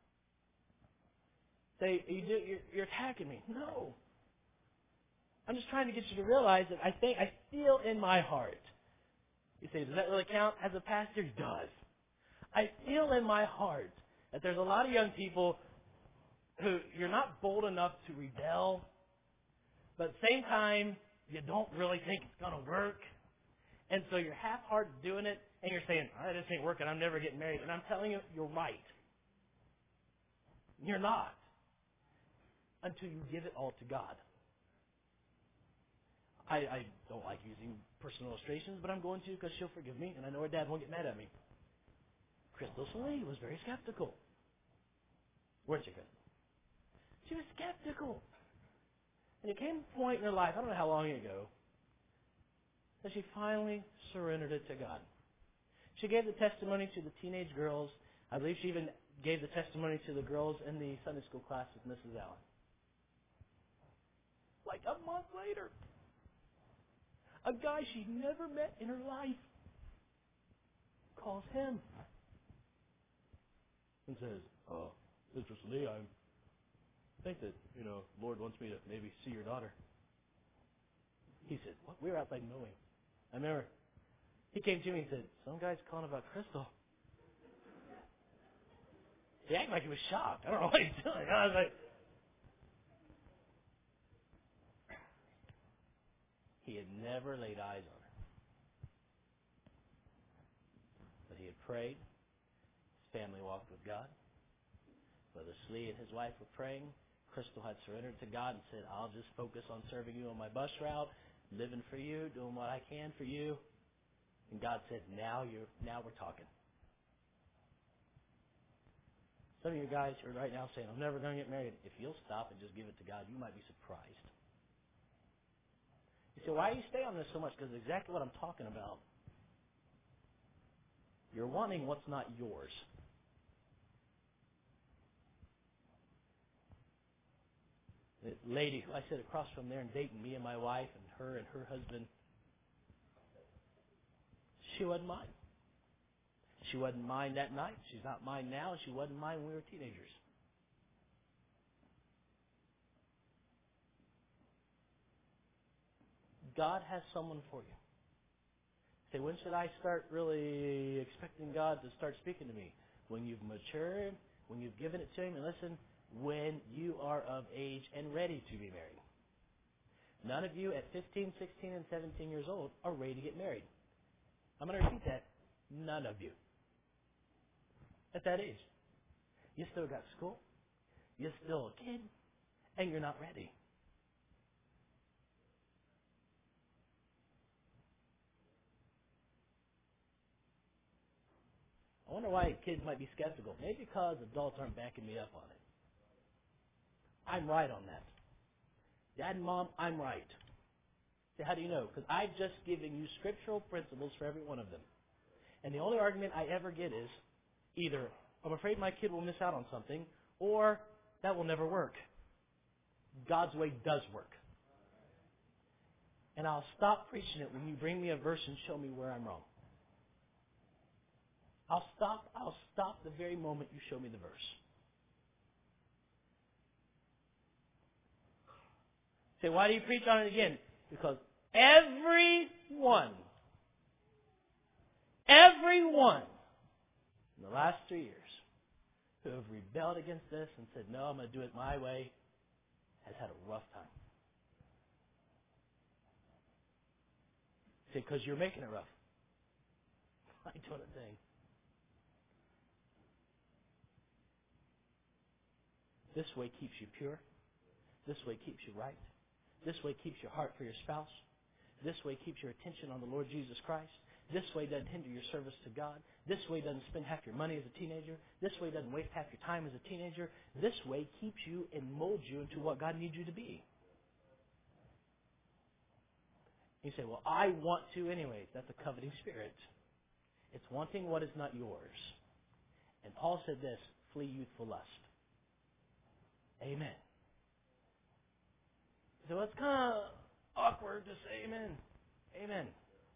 Say, you're attacking me. No. I'm just trying to get you to realize that I feel in my heart. You say, does that really count as a pastor? It does. I feel in my heart that there's a lot of young people who you're not bold enough to rebel, but at the same time, you don't really think it's going to work. And so you're half-hearted doing it, and you're saying, all right, this ain't working. I'm never getting married. And I'm telling you, you're right. You're not. Until you give it all to God. I don't like using personal illustrations, but I'm going to because she'll forgive me, and I know her dad won't get mad at me. Crystal Soleil was very skeptical. Weren't you, Crystal? She was skeptical. And it came a point in her life, I don't know how long ago, that she finally surrendered it to God. She gave the testimony to the teenage girls. I believe she even gave the testimony to the girls in the Sunday school class with Mrs. Allen. Like a month later. A guy she never met in her life calls him and says, Sister Lee, I think that, Lord wants me to maybe see your daughter. He said, what? We were outside mowing. I remember he came to me and said, some guy's calling about Crystal. He acted like he was shocked. I don't know what he's doing. I was like, he had never laid eyes on her. But he had prayed. His family walked with God. Brother Slee and his wife were praying. Crystal had surrendered to God and said, I'll just focus on serving you on my bus route, living for you, doing what I can for you. And God said, now we're talking. Some of you guys are right now saying, I'm never going to get married. If you'll stop and just give it to God, you might be surprised. You say, why do you stay on this so much? Because exactly what I'm talking about. You're wanting what's not yours. The lady who I sit across from there in Dayton, me and my wife and her husband, she wasn't mine. She wasn't mine that night. She's not mine now. She wasn't mine when we were teenagers. God has someone for you. Say, when should I start really expecting God to start speaking to me? When you've matured, when you've given it to Him, and listen, when you are of age and ready to be married. None of you at 15, 16, and 17 years old are ready to get married. I'm going to repeat that. None of you. At that age. You still got school. You're still a kid. And you're not ready. I wonder why kids might be skeptical. Maybe because adults aren't backing me up on it. I'm right on that. Dad and Mom, I'm right. So how do you know? Because I've just given you scriptural principles for every one of them. And the only argument I ever get is either, I'm afraid my kid will miss out on something, or that will never work. God's way does work. And I'll stop preaching it when you bring me a verse and show me where I'm wrong. I'll stop the very moment you show me the verse. Say, why do you preach on it again? Because everyone in the last 3 years who have rebelled against this and said, no, I'm going to do it my way, has had a rough time. Say, because you're making it rough. I ain't doing a thing. This way keeps you pure. This way keeps you right. This way keeps your heart for your spouse. This way keeps your attention on the Lord Jesus Christ. This way doesn't hinder your service to God. This way doesn't spend half your money as a teenager. This way doesn't waste half your time as a teenager. This way keeps you and molds you into what God needs you to be. You say, well, I want to anyway. That's a coveting spirit. It's wanting what is not yours. And Paul said this, flee youthful lust. Amen. So it's kind of awkward to say amen. Amen.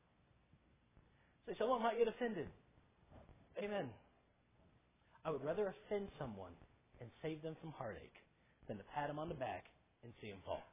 So someone might get offended. Amen. I would rather offend someone and save them from heartache than to pat them on the back and see them fall.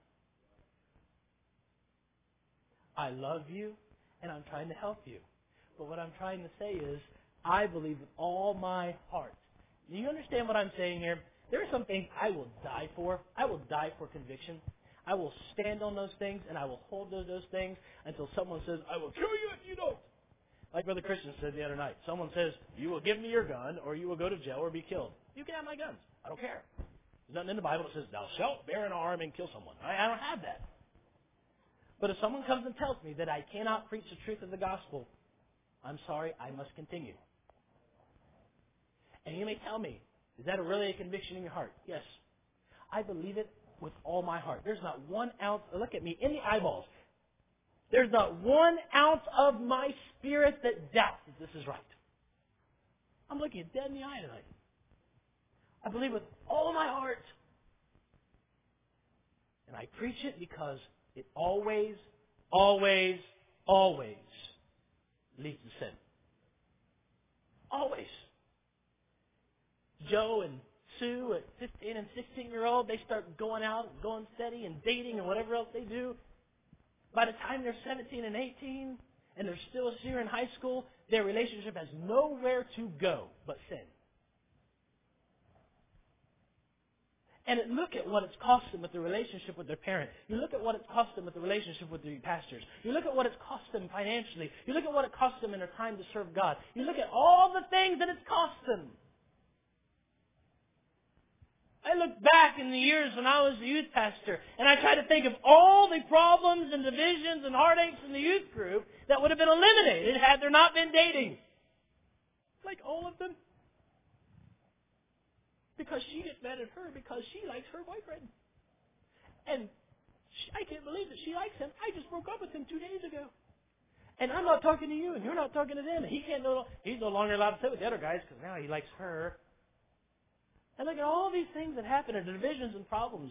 I love you, and I'm trying to help you. But what I'm trying to say is, I believe with all my heart. Do you understand what I'm saying here? There are some things I will die for. I will die for conviction. I will stand on those things, and I will hold those things until someone says, I will kill you if you don't. Like Brother Christian said the other night. Someone says, you will give me your gun, or you will go to jail or be killed. You can have my guns. I don't care. There's nothing in the Bible that says, thou shalt bear an arm and kill someone. I don't have that. But if someone comes and tells me that I cannot preach the truth of the gospel, I'm sorry, I must continue. And you may tell me, is that really a conviction in your heart? Yes. I believe it with all my heart. There's not 1 ounce, look at me, in the eyeballs. There's not 1 ounce of my spirit that doubts that this is right. I'm looking at dead in the eye tonight. I believe with all my heart. And I preach it because it always always leads to sin. Always. Joe and Sue at 15 and 16-year-old, they start going out, going steady and dating and whatever else they do. By the time they're 17 and 18 and they're still a senior in high school, their relationship has nowhere to go but sin. And look at what it's cost them with the relationship with their parent. You look at what it's cost them with the relationship with the pastors. You look at what it's cost them financially. You look at what it cost them in their time to serve God. You look at all the things that it's cost them. I look back in the years when I was a youth pastor, and I try to think of all the problems and divisions and heartaches in the youth group that would have been eliminated had there not been dating. Like all of them. Because she gets mad at her because she likes her boyfriend. And I can't believe that she likes him. I just broke up with him 2 days ago. And I'm not talking to you, and you're not talking to them. And he's no longer allowed to sit with the other guys because now he likes her. And look at all these things that happen, and divisions and problems.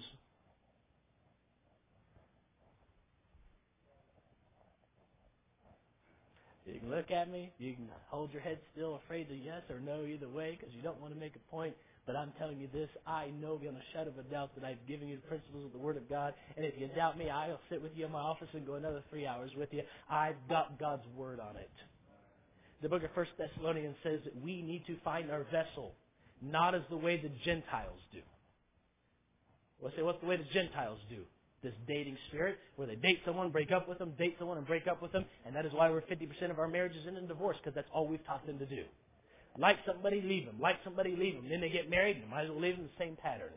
You can look at me. You can hold your head still, afraid to yes or no either way because you don't want to make a point. But I'm telling you this, I know beyond a shadow of a doubt that I've given you the principles of the Word of God. And if you doubt me, I'll sit with you in my office and go another 3 hours with you. I've got God's Word on it. The book of 1 Thessalonians says that we need to find our vessel, not as the way the Gentiles do. We'll say, what's the way the Gentiles do? This dating spirit, where they date someone, break up with them, date someone and break up with them. And that is why we're 50% of our marriages end in divorce, because that's all we've taught them to do. Like somebody, leave them. Like somebody, leave them. Then they get married, and they might as well leave them the same pattern.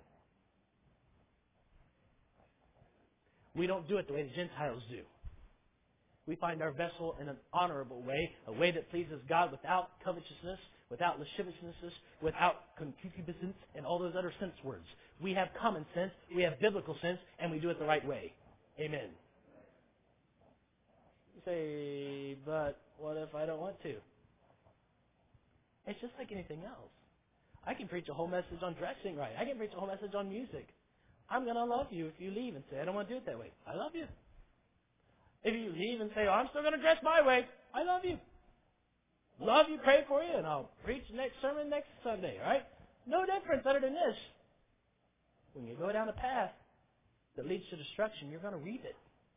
We don't do it the way the Gentiles do. We find our vessel in an honorable way, a way that pleases God without covetousness, without lasciviousness, without concupiscence, and all those other sense words. We have common sense, we have biblical sense, and we do it the right way. Amen. You say, but what if I don't want to? It's just like anything else. I can preach a whole message on dressing right. I can preach a whole message on music. I'm going to love you if you leave and say, I don't want to do it that way. I love you. If you leave and say, oh, I'm still going to dress my way, I love you. Love you, pray for you, and I'll preach the next sermon next Sunday, all right? No difference other than this. When you go down a path that leads to destruction, you're going to reap it.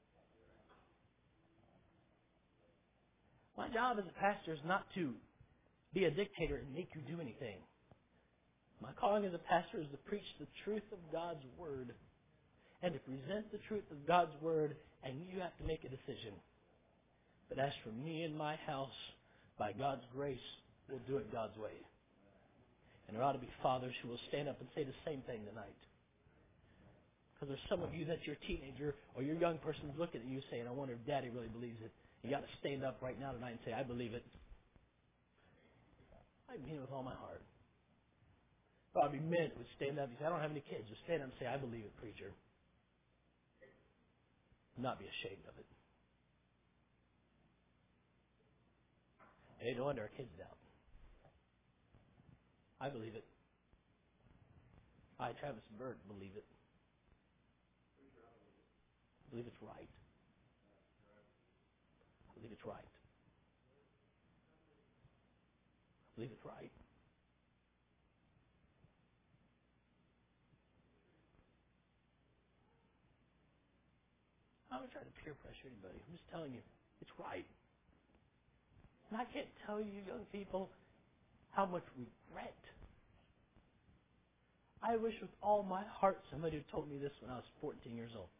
My job as a pastor is not to be a dictator and make you do anything. My calling as a pastor is to preach the truth of God's Word and to present the truth of God's Word, and you have to make a decision. But as for me and my house, by God's grace, we'll do it God's way. And there ought to be fathers who will stand up and say the same thing tonight. Because there's some of you that your teenager or your young person is looking at you saying, I wonder if Daddy really believes it. You got to stand up right now tonight and say, I believe it. I mean it with all my heart. Probably men would stand up and say, I don't have any kids. Just stand up and say, I believe it, preacher. Not be ashamed of it. Hey, no wonder our kids doubt. I believe it. I, Travis Bird, believe it. I believe it's right. I believe it's right. I believe it's right. I'm not trying to peer pressure anybody. I'm just telling you, it's right. And I can't tell you, young people, how much regret. I wish with all my heart somebody had told me this when I was 14 years old.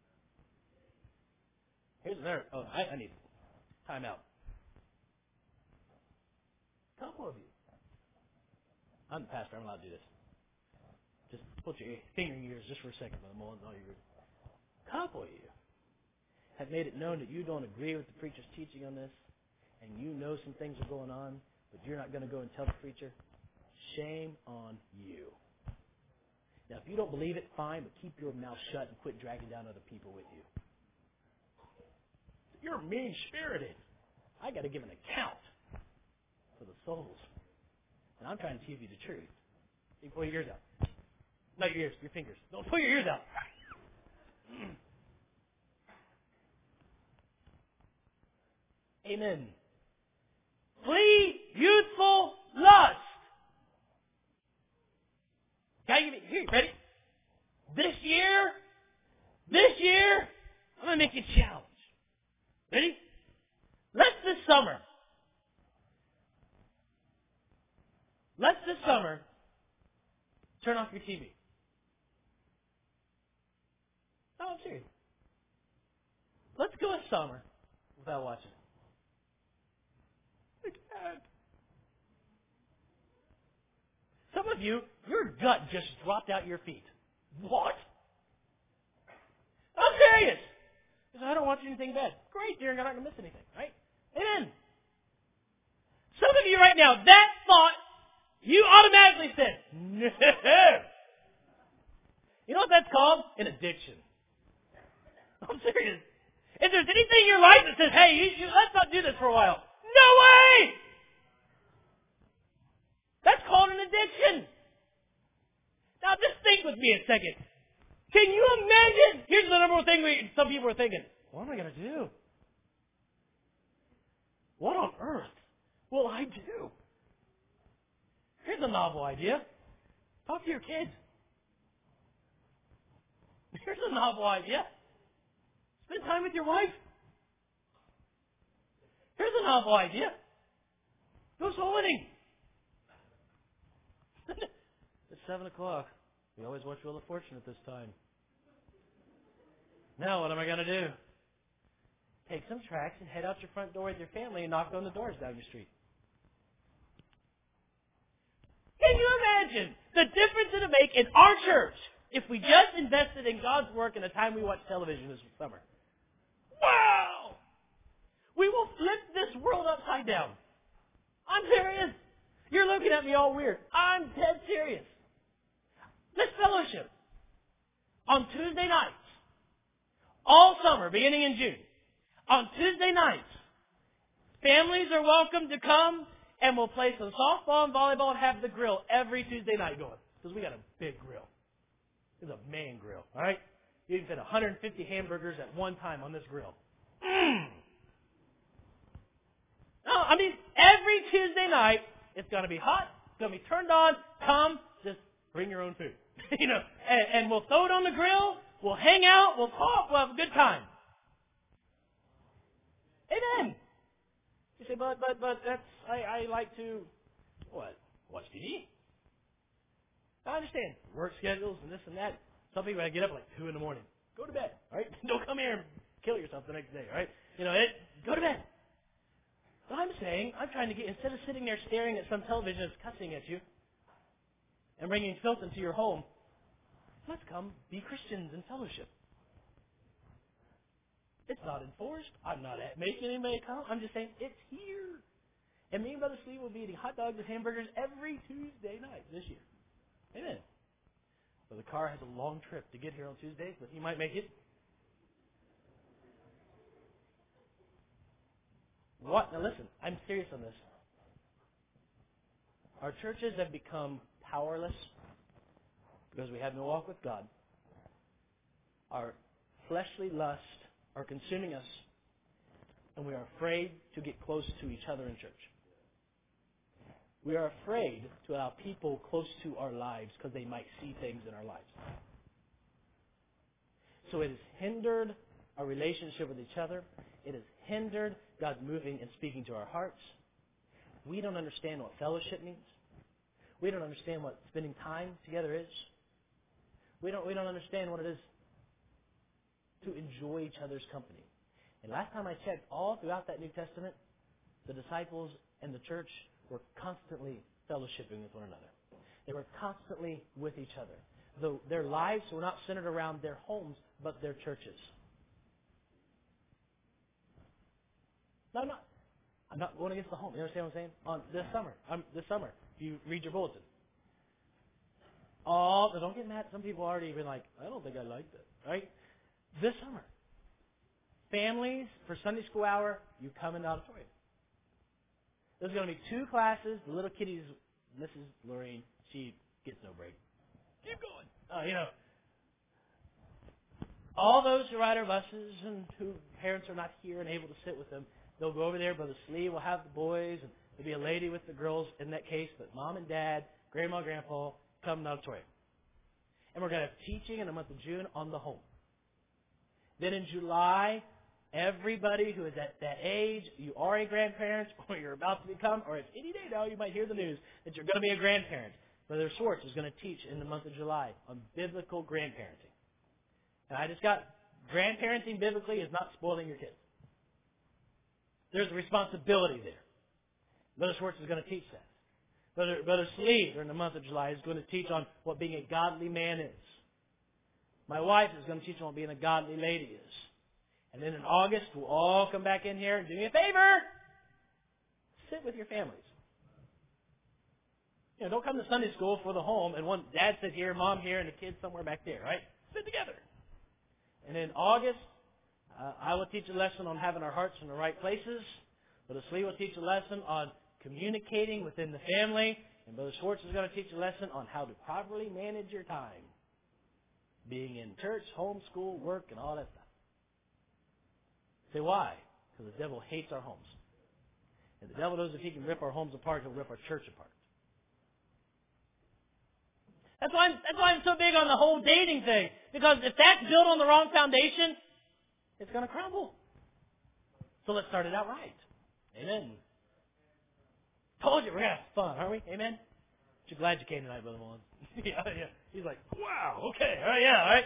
Here's another. Oh, I need time out. A couple of you. I'm the pastor. I'm allowed to do this. Just put your finger in your ears just for a second, Brother Mullen. A couple of you have made it known that you don't agree with the preacher's teaching on this, and you know some things are going on, but you're not going to go and tell the preacher. Shame on you. Now, if you don't believe it, fine, but keep your mouth shut and quit dragging down other people with you. You're mean-spirited. I got to give an account for the souls. And I'm trying to give you the truth. You pull your ears out. Not your ears, your fingers. Don't pull your ears out. Amen. Flee youthful lust. Here, ready? This year, I'm going to make you a challenge. Ready? Let's this summer, turn off your TV. No, I'm serious. Let's go a summer without watching it. Some of you, your gut just dropped out your feet. What? I'm serious. Because I don't watch anything bad. Great, you're not going to miss anything, right? Amen. Some of you right now, that thought, you automatically said, no. You know what that's called? An addiction. I'm serious. If there's anything in your life that says, hey, let's not do this for a while. No way! That's called an addiction. Now just think with me a second. Can you imagine? Here's the number one thing some people are thinking. What am I going to do? What on earth will I do? Here's a novel idea. Talk to your kids. Here's a novel idea. Spend time with your wife. Here's a novel idea. Go soul winning. It's 7 o'clock. We always watch Wheel of Fortune at this time. Now what am I going to do? Take some tracts and head out your front door with your family and knock on the doors down your street. Can you imagine the difference it would make in our church if we just invested in God's work in the time we watch television this summer? Wow! We will flip this world upside down. I'm serious. You're looking at me all weird. I'm dead serious. This fellowship on Tuesday nights, all summer, beginning in June, on Tuesday nights, families are welcome to come, and we'll play some softball and volleyball and have the grill every Tuesday night going. Because we got a big grill. It's a man grill, all right? You can fit 150 hamburgers at one time on this grill. No, I mean, every Tuesday night, it's going to be hot, it's going to be turned on, come, just bring your own food. And we'll throw it on the grill, we'll hang out, we'll talk, we'll have a good time. Amen. You say, but that's, I like to, what? Watch TV? I understand. Work schedules and this and that. Some people get up like 2 in the morning. Go to bed, all right? Don't come here and kill yourself the next day, all right? Go to bed. But I'm saying, I'm trying to get, instead of sitting there staring at some television that's cussing at you and bringing filth into your home, let's come be Christians in fellowship. It's not enforced. I'm not making anybody come. I'm just saying, it's here. And me and Brother Steve will be eating hot dogs and hamburgers every Tuesday night this year. Amen. So the car has a long trip to get here on Tuesdays, but he might make it. What? Now listen, I'm serious on this. Our churches have become powerless because we have no walk with God. Our fleshly lusts are consuming us, and we are afraid to get close to each other in church. We are afraid to allow people close to our lives because they might see things in our lives. So it has hindered our relationship with each other. It has hindered God's moving and speaking to our hearts. We don't understand what fellowship means. We don't understand what spending time together is. We don't understand what it is to enjoy each other's company. And last time I checked, all throughout that New Testament, the disciples and the church were constantly fellowshipping with one another. They were constantly with each other. Though their lives were not centered around their homes, but their churches. No, I'm not going against the home. You understand what I'm saying? This summer, you read your bulletin. Oh, don't get mad. Some people already been like, I don't think I like that. Right? This summer, families for Sunday school hour, you come in the auditorium. There's going to be 2 classes. The little kiddies, Mrs. Lorraine, she gets no break. Keep going. All those who ride our buses and whose parents are not here and able to sit with them, They'll go over there. Brother Slee will have the boys, and there'll be a lady with the girls in that case. But Mom and Dad, Grandma, Grandpa, come to the auditorium. And we're going to have teaching in the month of June on the home. Then in July, everybody who is at that age, you are a grandparent, or you're about to become, or if any day now you might hear the news that you're going to be a grandparent. Brother Schwartz is going to teach in the month of July on biblical grandparenting. And I just got, grandparenting biblically is not spoiling your kids. There's a responsibility there. Brother Schwartz is going to teach that. Brother Slee, during the month of July, is going to teach on what being a godly man is. My wife is going to teach on what being a godly lady is. And then in August, we'll all come back in here and do me a favor. Sit with your families. You know, don't come to Sunday school for the home and one dad sit here, mom here, and the kids somewhere back there, right? Sit together. And in August, I will teach a lesson on having our hearts in the right places. Brother Slee will teach a lesson on communicating within the family. And Brother Schwartz is going to teach a lesson on how to properly manage your time. Being in church, home, school, work, and all that stuff. Say why? Because the devil hates our homes. And the devil knows if he can rip our homes apart, he'll rip our church apart. That's why I'm so big on the whole dating thing. Because if that's built on the wrong foundation, it's going to crumble. So let's start it out right. Amen. Told you we're going to have fun, aren't we? Amen? Aren't you glad you came tonight, Brother Mullins? Yeah. He's like, wow, okay, all right.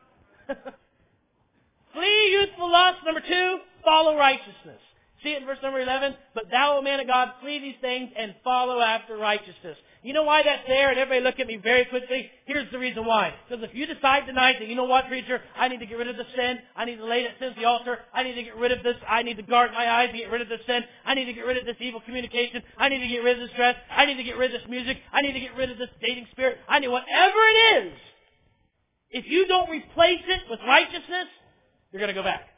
Flee youthful lust. Number 2, follow righteousness. See it in verse number 11. But thou, O man of God, flee these things and follow after righteousness. You know why that's there? And everybody look at me very quickly. Here's the reason why. Because if you decide tonight that, you know what, preacher, I need to get rid of the sin. I need to lay that sin at the altar. I need to get rid of this. I need to guard my eyes to get rid of this sin. I need to get rid of this evil communication. I need to get rid of this dress. I need to get rid of this music. I need to get rid of this dating spirit. I need whatever it is. If you don't replace it with righteousness, you're going to go back.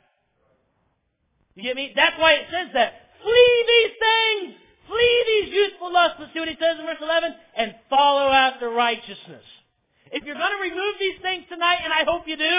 You get me? That's why it says that. Flee these things. Flee these youthful lusts. Let's see what he says in verse 11. And follow after righteousness. If you're going to remove these things tonight, and I hope you do,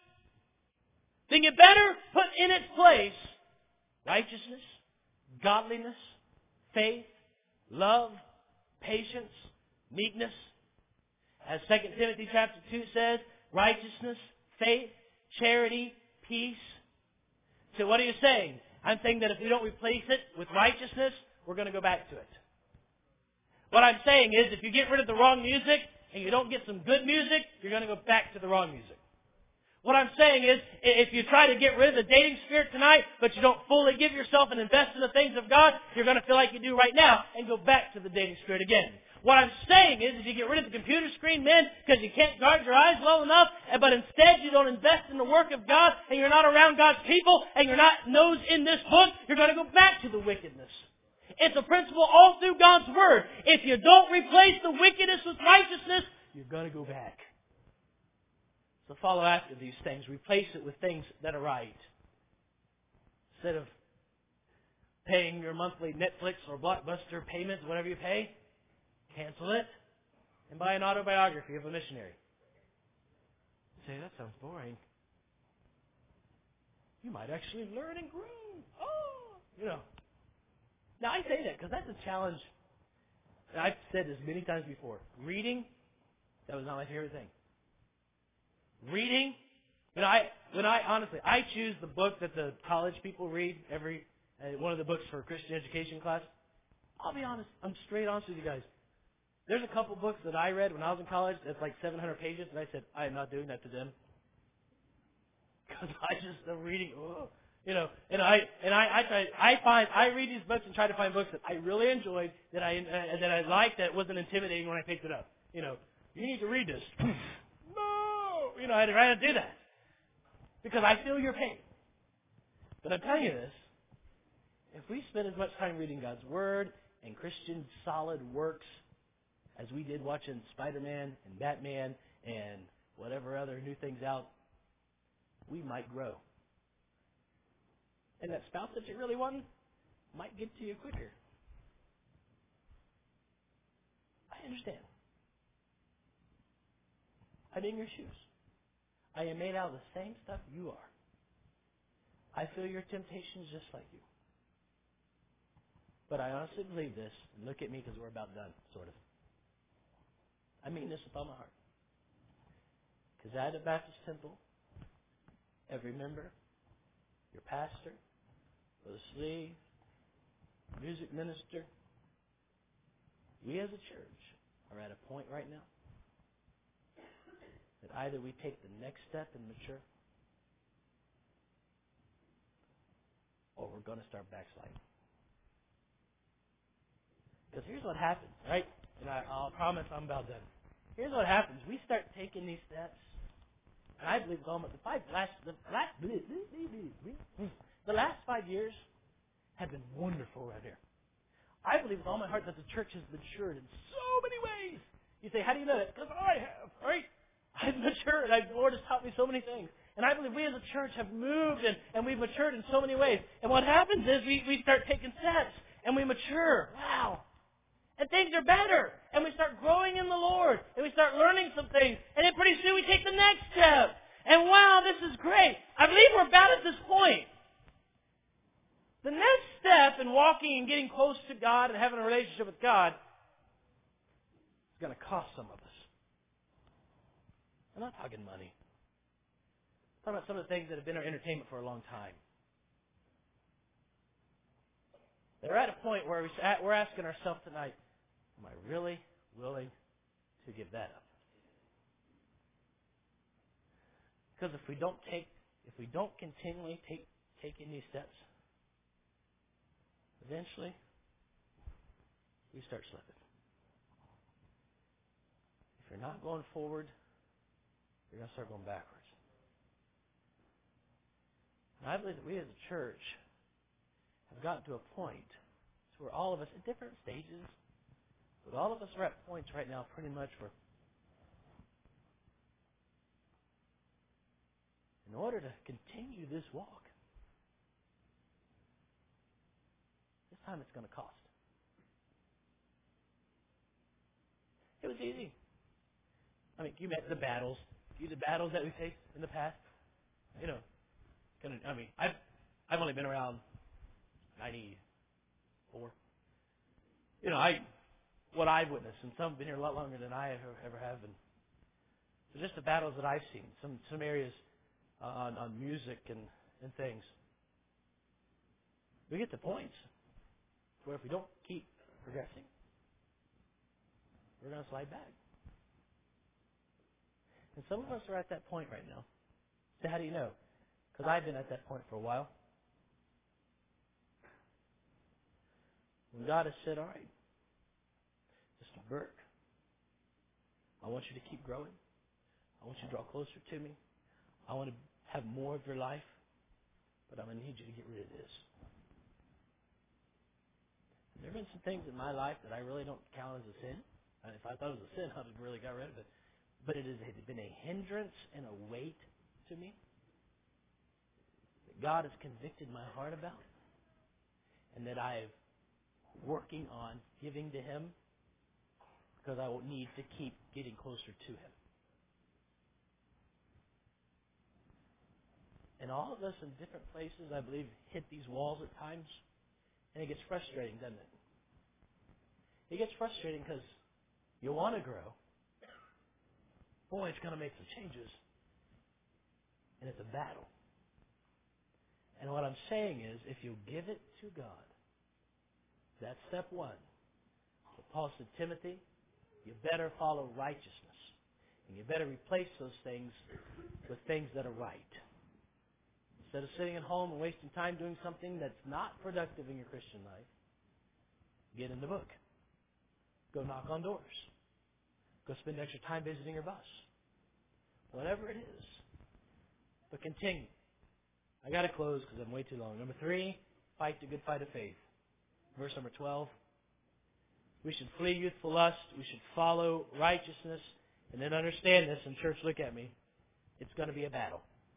then you better put in its place righteousness, godliness, faith, love, patience, meekness. As 2 Timothy chapter 2 says, righteousness, faith, charity, peace. So what are you saying? I'm saying that if we don't replace it with righteousness, we're going to go back to it. What I'm saying is if you get rid of the wrong music and you don't get some good music, you're going to go back to the wrong music. What I'm saying is if you try to get rid of the dating spirit tonight, but you don't fully give yourself and invest in the things of God, you're going to feel like you do right now and go back to the dating spirit again. What I'm saying is if you get rid of the computer screen, men, because you can't guard your eyes well enough, but instead you don't invest in the work of God, and you're not around God's people, and you're not nose in this book, you're going to go back to the wickedness. It's a principle all through God's Word. If you don't replace the wickedness with righteousness, you're going to go back. So follow after these things. Replace it with things that are right. Instead of paying your monthly Netflix or Blockbuster payments, whatever you pay, cancel it and buy an autobiography of a missionary. You say, that sounds boring. You might actually learn and grow. Now I say that because that's a challenge. I've said this many times before. Reading, that was not my favorite thing. Reading, when I honestly, I choose the book that the college people read every one of the books for Christian education class. I'll be honest. I'm straight honest with you guys. There's a couple books that I read when I was in college that's like 700 pages, and I said, I am not doing that to them. Because the reading, and I read these books and try to find books that I really enjoyed, that I liked, that wasn't intimidating when I picked it up. You need to read this. No! I had to do that. Because I feel your pain. But I'm telling you this, if we spend as much time reading God's Word and Christian solid works as we did watching Spider-Man and Batman and whatever other new things out, we might grow. And that spouse that you really want might get to you quicker. I understand. I'm in your shoes. I am made out of the same stuff you are. I feel your temptations just like you. But I honestly believe this, and look at me because we're about done, sort of. I mean this with all my heart. Because at the Baptist Temple, every member, your pastor, Brother Slee, music minister, we as a church are at a point right now that either we take the next step and mature, or we're going to start backsliding. Because here's what happens, right? And I'll promise I'm about done. Here's what happens. We start taking these steps, and I believe the last 5 years have been wonderful right here. I believe with all my heart that the church has matured in so many ways. You say, how do you know that? Because I have, right? I've matured. The Lord has taught me so many things. And I believe we as a church have moved and we've matured in so many ways. And what happens is we start taking steps and we mature. Wow. And things are better. And we start growing in the Lord. And we start learning some things. And then pretty soon we take the next step. And wow, this is great. I believe we're about at this point. The next step in walking and getting close to God and having a relationship with God is going to cost some of us. I'm not talking money. I'm talking about some of the things that have been our entertainment for a long time. They're at a point where we're asking ourselves tonight, am I really willing to give that up? Because if we don't continually take in these steps, eventually we start slipping. If you're not going forward, you're going to start going backwards. And I believe that we as a church have gotten to a point where all of us, at different stages, but all of us are at points right now pretty much where in order to continue this walk, this time it's going to cost. It was easy. I mean, you met the battles that we faced in the past. You know, I've only been around 94. You know, what I've witnessed, and some have been here a lot longer than I ever have been. So just the battles that I've seen, some areas on music and things. We get to points where if we don't keep progressing, we're going to slide back. And some of us are at that point right now. So how do you know? Because I've been at that point for a while. When God has said, all right, Mr. Burke, I want you to keep growing. I want you to draw closer to me. I want to have more of your life, but I'm going to need you to get rid of this. And there have been some things in my life that I really don't count as a sin. And if I thought it was a sin, I would have really got rid of it. But it has been a hindrance and a weight to me that God has convicted my heart about, and that I am working on giving to Him because I will need to keep getting closer to Him. And all of us in different places, I believe, hit these walls at times, and it gets frustrating, doesn't it? It gets frustrating because you want to grow. Boy, it's going to make some changes. And it's a battle. And what I'm saying is, if you give it to God, that's step one. So Paul said, Timothy, you better follow righteousness. And you better replace those things with things that are right. Instead of sitting at home and wasting time doing something that's not productive in your Christian life, get in the book. Go knock on doors. Go spend extra time visiting your boss. Whatever it is. But continue. I got to close because I'm way too long. Number 3, fight the good fight of faith. Verse number 12. We should flee youthful lust. We should follow righteousness. And then understand this, and church, look at me. It's going to be a battle.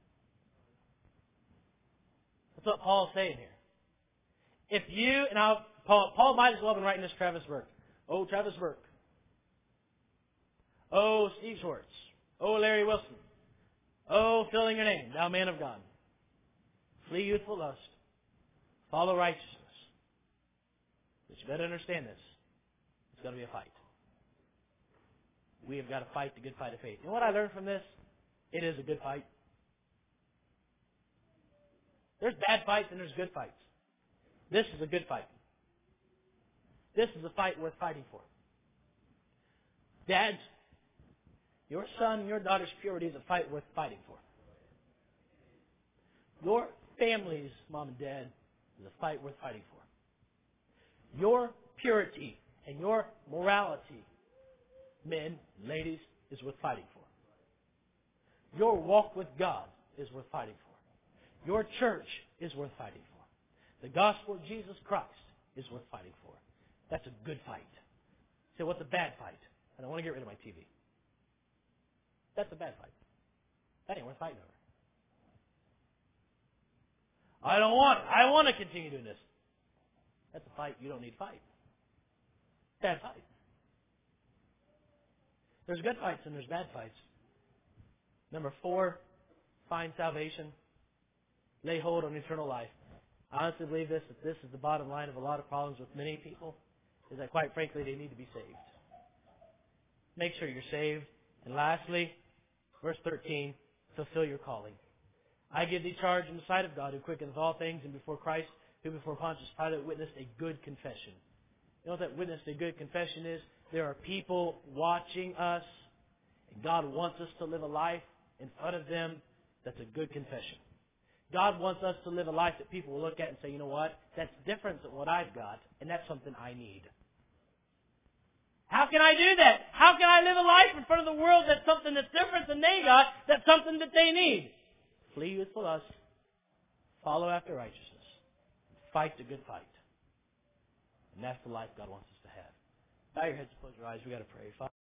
That's what Paul's saying here. If you, and Paul might as well have been writing this Travis Burke. Oh, Travis Burke. Oh, Steve Schwartz. Oh, Larry Wilson. Oh, filling your name, thou man of God. Flee youthful lust. Follow righteousness. But you better understand this. It's going to be a fight. We have got to fight the good fight of faith. You know what I learned from this? It is a good fight. There's bad fights and there's good fights. This is a good fight. This is a fight worth fighting for. Dads, your son and your daughter's purity is a fight worth fighting for. Your family's mom and dad is a fight worth fighting for. Your purity and your morality, men and ladies, is worth fighting for. Your walk with God is worth fighting for. Your church is worth fighting for. The gospel of Jesus Christ is worth fighting for. That's a good fight. So what's a bad fight? I don't want to get rid of my TV. That's a bad fight. That ain't worth fighting over. I want to continue doing this. That's a fight you don't need to fight. Bad fight. There's good fights and there's bad fights. Number 4, find salvation. Lay hold on eternal life. I honestly believe this, that this is the bottom line of a lot of problems with many people, is that quite frankly they need to be saved. Make sure you're saved. And lastly, verse 13, fulfill your calling. I give thee charge in the sight of God, who quickens all things, and before Christ, who before Pontius Pilate witnessed a good confession. You know what that witnessed a good confession is? There are people watching us, and God wants us to live a life in front of them that's a good confession. God wants us to live a life that people will look at and say, you know what? That's different than what I've got, and that's something I need. How can I do that? How can I live a life in front of the world that's something that's different than they got, that's something that they need? Flee youthful lust, follow after righteousness, fight the good fight. And that's the life God wants us to have. Bow your heads and close your eyes. We've got to pray. Father,